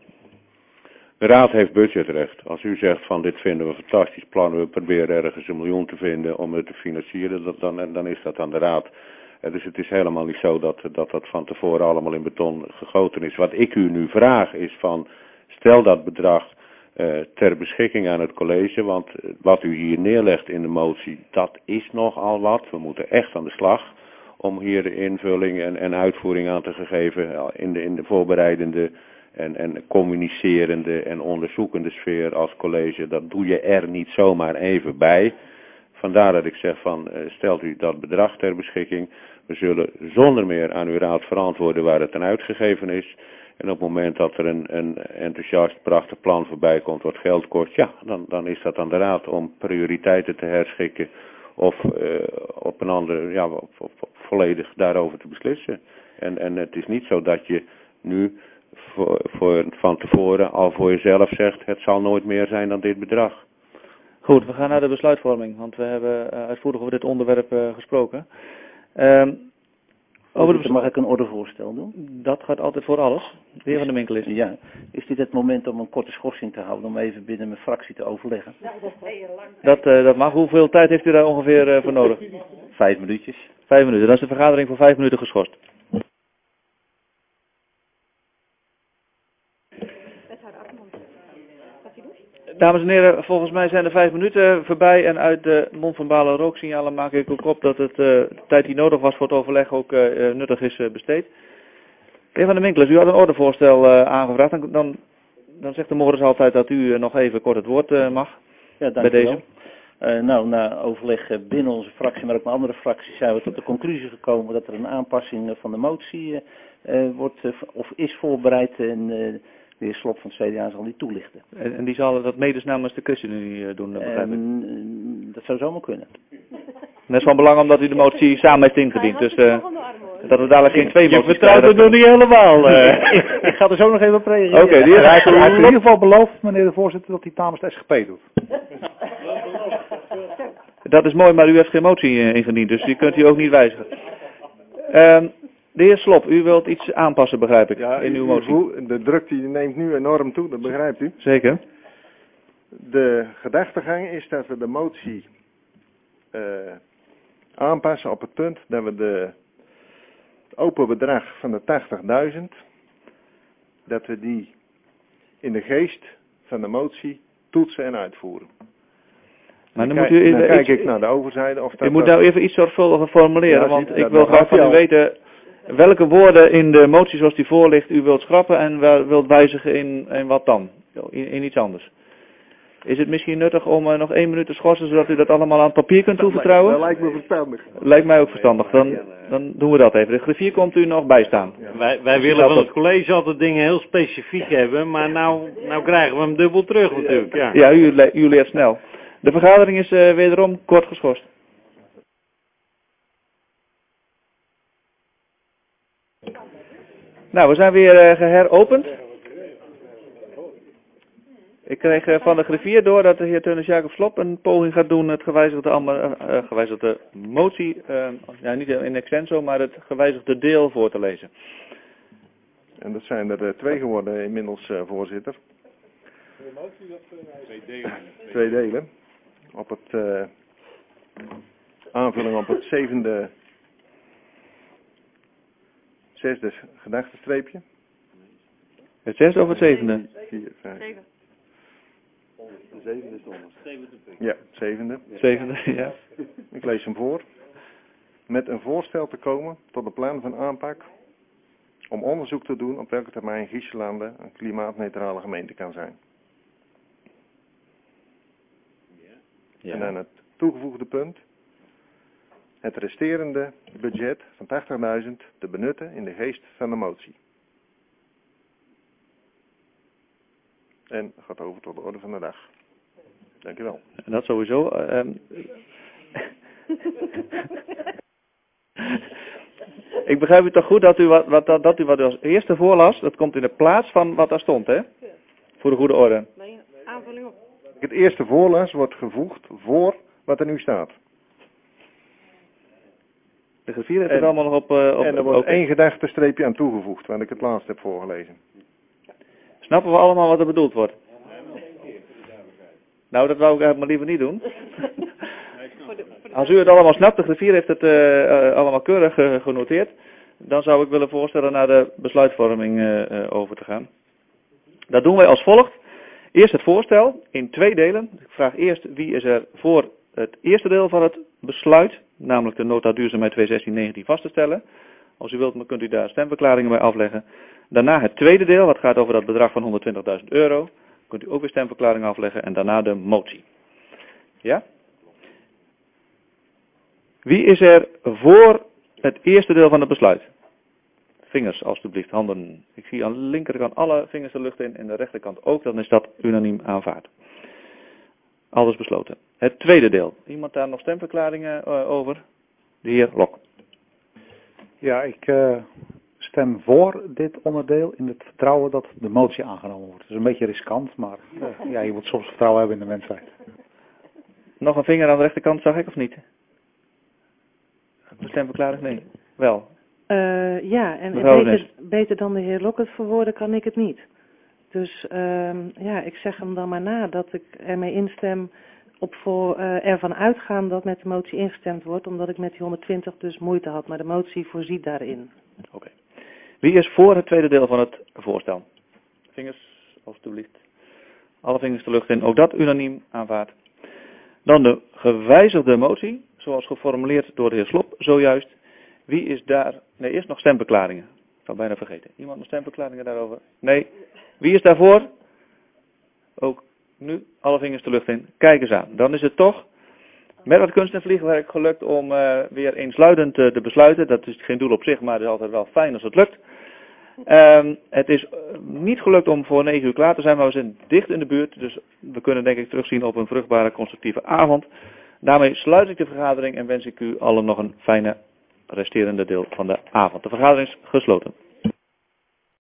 De raad heeft budgetrecht. Als u zegt van dit vinden we een fantastisch plan, we proberen ergens een miljoen te vinden om het te financieren, dat dan, dan is dat aan de raad. Dus het is helemaal niet zo dat, dat dat van tevoren allemaal in beton gegoten is. Wat ik u nu vraag is van, stel dat bedrag uh, ter beschikking aan het college, want wat u hier neerlegt in de motie, dat is nogal wat. We moeten echt aan de slag om hier de invulling en, en uitvoering aan te geven in de, in de voorbereidende en, en communicerende en onderzoekende sfeer als college. Dat doe je er niet zomaar even bij. Vandaar dat ik zeg van, uh, stelt u dat bedrag ter beschikking. We zullen zonder meer aan uw raad verantwoorden waar het aan uitgegeven is. En op het moment dat er een, een enthousiast, prachtig plan voorbij komt wat geld kost, ja, dan, dan is dat aan de raad om prioriteiten te herschikken. Of uh, op een andere, ja, op, op, op volledig daarover te beslissen. En, en het is niet zo dat je nu voor, voor, van tevoren al voor jezelf zegt, het zal nooit meer zijn dan dit bedrag. Goed, we gaan naar de besluitvorming, want we hebben uh, uitvoerig over dit onderwerp uh, gesproken. Um, over de... Mag ik een ordevoorstel doen? Dat gaat altijd voor alles. De heer Van der Minkelis. Ja, is dit het moment om een korte schorsing te houden, om even binnen mijn fractie te overleggen? Dat, uh, dat mag. Hoeveel tijd heeft u daar ongeveer uh, voor nodig? Vijf minuutjes. Vijf minuten. Dan is de vergadering voor vijf minuten geschorst. Dames en heren, volgens mij zijn de vijf minuten voorbij en uit de mond van balen rooksignalen maak ik ook op dat het uh, de tijd die nodig was voor het overleg ook uh, nuttig is uh, besteed. De heer Van der Minkelis, u had een ordevoorstel uh, aangevraagd. Dan, dan, dan zegt de Morris altijd dat u uh, nog even kort het woord uh, mag. Ja, dank bij deze. Uh, nou, na overleg uh, binnen onze fractie, maar ook met andere fracties, zijn we tot de conclusie gekomen dat er een aanpassing uh, van de motie uh, uh, wordt uh, of is voorbereid. En uh, De heer Slop van het C D A zal die toelichten. En, en die zal dat mede namens de ChristenUnie doen, begrijp ik. En, dat zou zomaar kunnen. Dat is van belang omdat u de motie samen heeft ingediend. Dus uh, dat we dadelijk geen twee Je moties vertrouwt het nog niet helemaal. Uh. ik, ik ga er zo nog even op reageren. Oké, die Hij is heeft in ieder geval beloofd, meneer de voorzitter, dat hij het namens de S G P doet. Dat is mooi, maar u heeft geen motie uh, ingediend, dus die kunt u ook niet wijzigen. Um, de heer Slop, u wilt iets aanpassen, begrijp ik, Ja, in u- uw u motie. voelt- de druk die neemt nu enorm toe, dat begrijpt u. Zeker. De gedachtegang is dat we de motie uh, aanpassen op het punt dat we de, het open bedrag van de tachtigduizend, dat we die in de geest van de motie toetsen en uitvoeren. Maar dan dan moet u kijk, even dan kijk iets- ik naar de overzijde of dat... U moet dat- nou even iets zorgvuldiger formuleren, Ja, want ziet- ik dat- wil dat graag gaat van u wel. weten welke woorden in de motie zoals die voor ligt u wilt schrappen en wel wilt wijzigen in, in wat dan? In, in iets anders. Is het misschien nuttig om uh, nog één minuut te schorsen zodat u dat allemaal aan het papier kunt toevertrouwen? Dat lijkt me verstandig. Lijkt mij ook verstandig. Dan, dan doen we dat even. De griffier komt u nog bijstaan. Wij, wij willen van het college altijd dingen heel specifiek hebben, maar nou, nou krijgen we hem dubbel terug natuurlijk. Ja, Ja, u, le- u leert snel. De vergadering is uh, wederom kort geschorst. Nou, we zijn weer uh, geheropend. Ik kreeg uh, van de griffier door dat de heer Teunis Jacob Slop een poging gaat doen het gewijzigde, uh, uh, gewijzigde motie, uh, ja, niet in extenso, maar het gewijzigde deel voor te lezen. En dat zijn er uh, twee geworden inmiddels, uh, voorzitter. Twee delen. Twee delen. Op het uh, aanvulling op het zevende, zesde gedachtenstreepje. Het zesde of het zevende? Vier, vijf. Zeven. De zevende is onder. Ja, zevende. Zevende, ja. Ik lees hem voor. Met een voorstel te komen tot een plan van aanpak om onderzoek te doen op welke termijn Giesjelanden een klimaatneutrale gemeente kan zijn. Ja. En dan het toegevoegde punt. Het resterende budget van tachtigduizend te benutten in de geest van de motie. En gaat over tot de orde van de dag. Dank u wel. En dat sowieso. Uh, um, ik begrijp u toch goed dat u wat, wat, dat, dat u wat u als eerste voorlas, dat komt in de plaats van wat daar stond, hè? Voor de goede orde. Nee, aanvulling op. Het eerste voorlas wordt gevoegd voor wat er nu staat. De griffier heeft En- het allemaal nog op... Uh, op En er wordt oké. één gedachtenstreepje aan toegevoegd, want ik het laatst heb voorgelezen. Snappen we allemaal wat er bedoeld wordt? Nou, dat wou ik eigenlijk maar liever niet doen. Als u het allemaal snapt, de griffier heeft het uh, uh, allemaal keurig uh, genoteerd, dan zou ik willen voorstellen naar de besluitvorming uh, uh, over te gaan. Dat doen wij als volgt. Eerst het voorstel in twee delen. Ik vraag eerst wie is er voor het eerste deel van het besluit, namelijk de nota duurzaamheid twee zestien negentien vast te stellen. Als u wilt, kunt u daar stemverklaringen bij afleggen. Daarna het tweede deel, wat gaat over dat bedrag van honderdtwintigduizend euro. Kunt u ook weer stemverklaring afleggen. En daarna de motie. Ja? Wie is er voor het eerste deel van het besluit? Vingers, alstublieft, handen. Ik zie aan de linkerkant alle vingers de lucht in en de rechterkant ook. Dan is dat unaniem aanvaard. Alles besloten. Het tweede deel. Iemand daar nog stemverklaringen uh, over? De heer Lok. Ja, ik uh, stem voor dit onderdeel in het vertrouwen dat de motie aangenomen wordt. Het is een beetje riskant, maar uh, ja, je moet soms vertrouwen hebben in de mensheid. Nog een vinger aan de rechterkant, zag ik of niet? De stemverklaring? Nee. Wel. Uh, ja, en Mevrouw beter, Nes. beter dan de heer Lok het verwoorden kan ik het niet. Dus uh, ja, ik zeg hem dan maar na dat ik ermee instem op voor uh, ervan uitgaan dat met de motie ingestemd wordt, omdat ik met die honderdtwintig dus moeite had, maar de motie voorziet daarin. Oké. Okay. Wie is voor het tweede deel van het voorstel? Vingers, alstublieft. Alle vingers de lucht in, ook dat unaniem aanvaard. Dan de gewijzigde motie, zoals geformuleerd door de heer Slop, zojuist. Wie is daar... Nee, eerst nog stemverklaringen. Ik zou bijna vergeten. Iemand nog stemverklaringen daarover? Nee. Wie is daarvoor? Ook nu alle vingers de lucht in. Kijk eens aan. Dan is het toch met wat kunst en vliegwerk gelukt om uh, weer eensluidend uh, te besluiten. Dat is geen doel op zich, maar het is altijd wel fijn als het lukt. Um, het is niet gelukt om voor negen uur klaar te zijn, maar we zijn dicht in de buurt. Dus we kunnen denk ik terugzien op een vruchtbare, constructieve avond. Daarmee sluit ik de vergadering en wens ik u allen nog een fijne resterende deel van de avond. De vergadering is gesloten.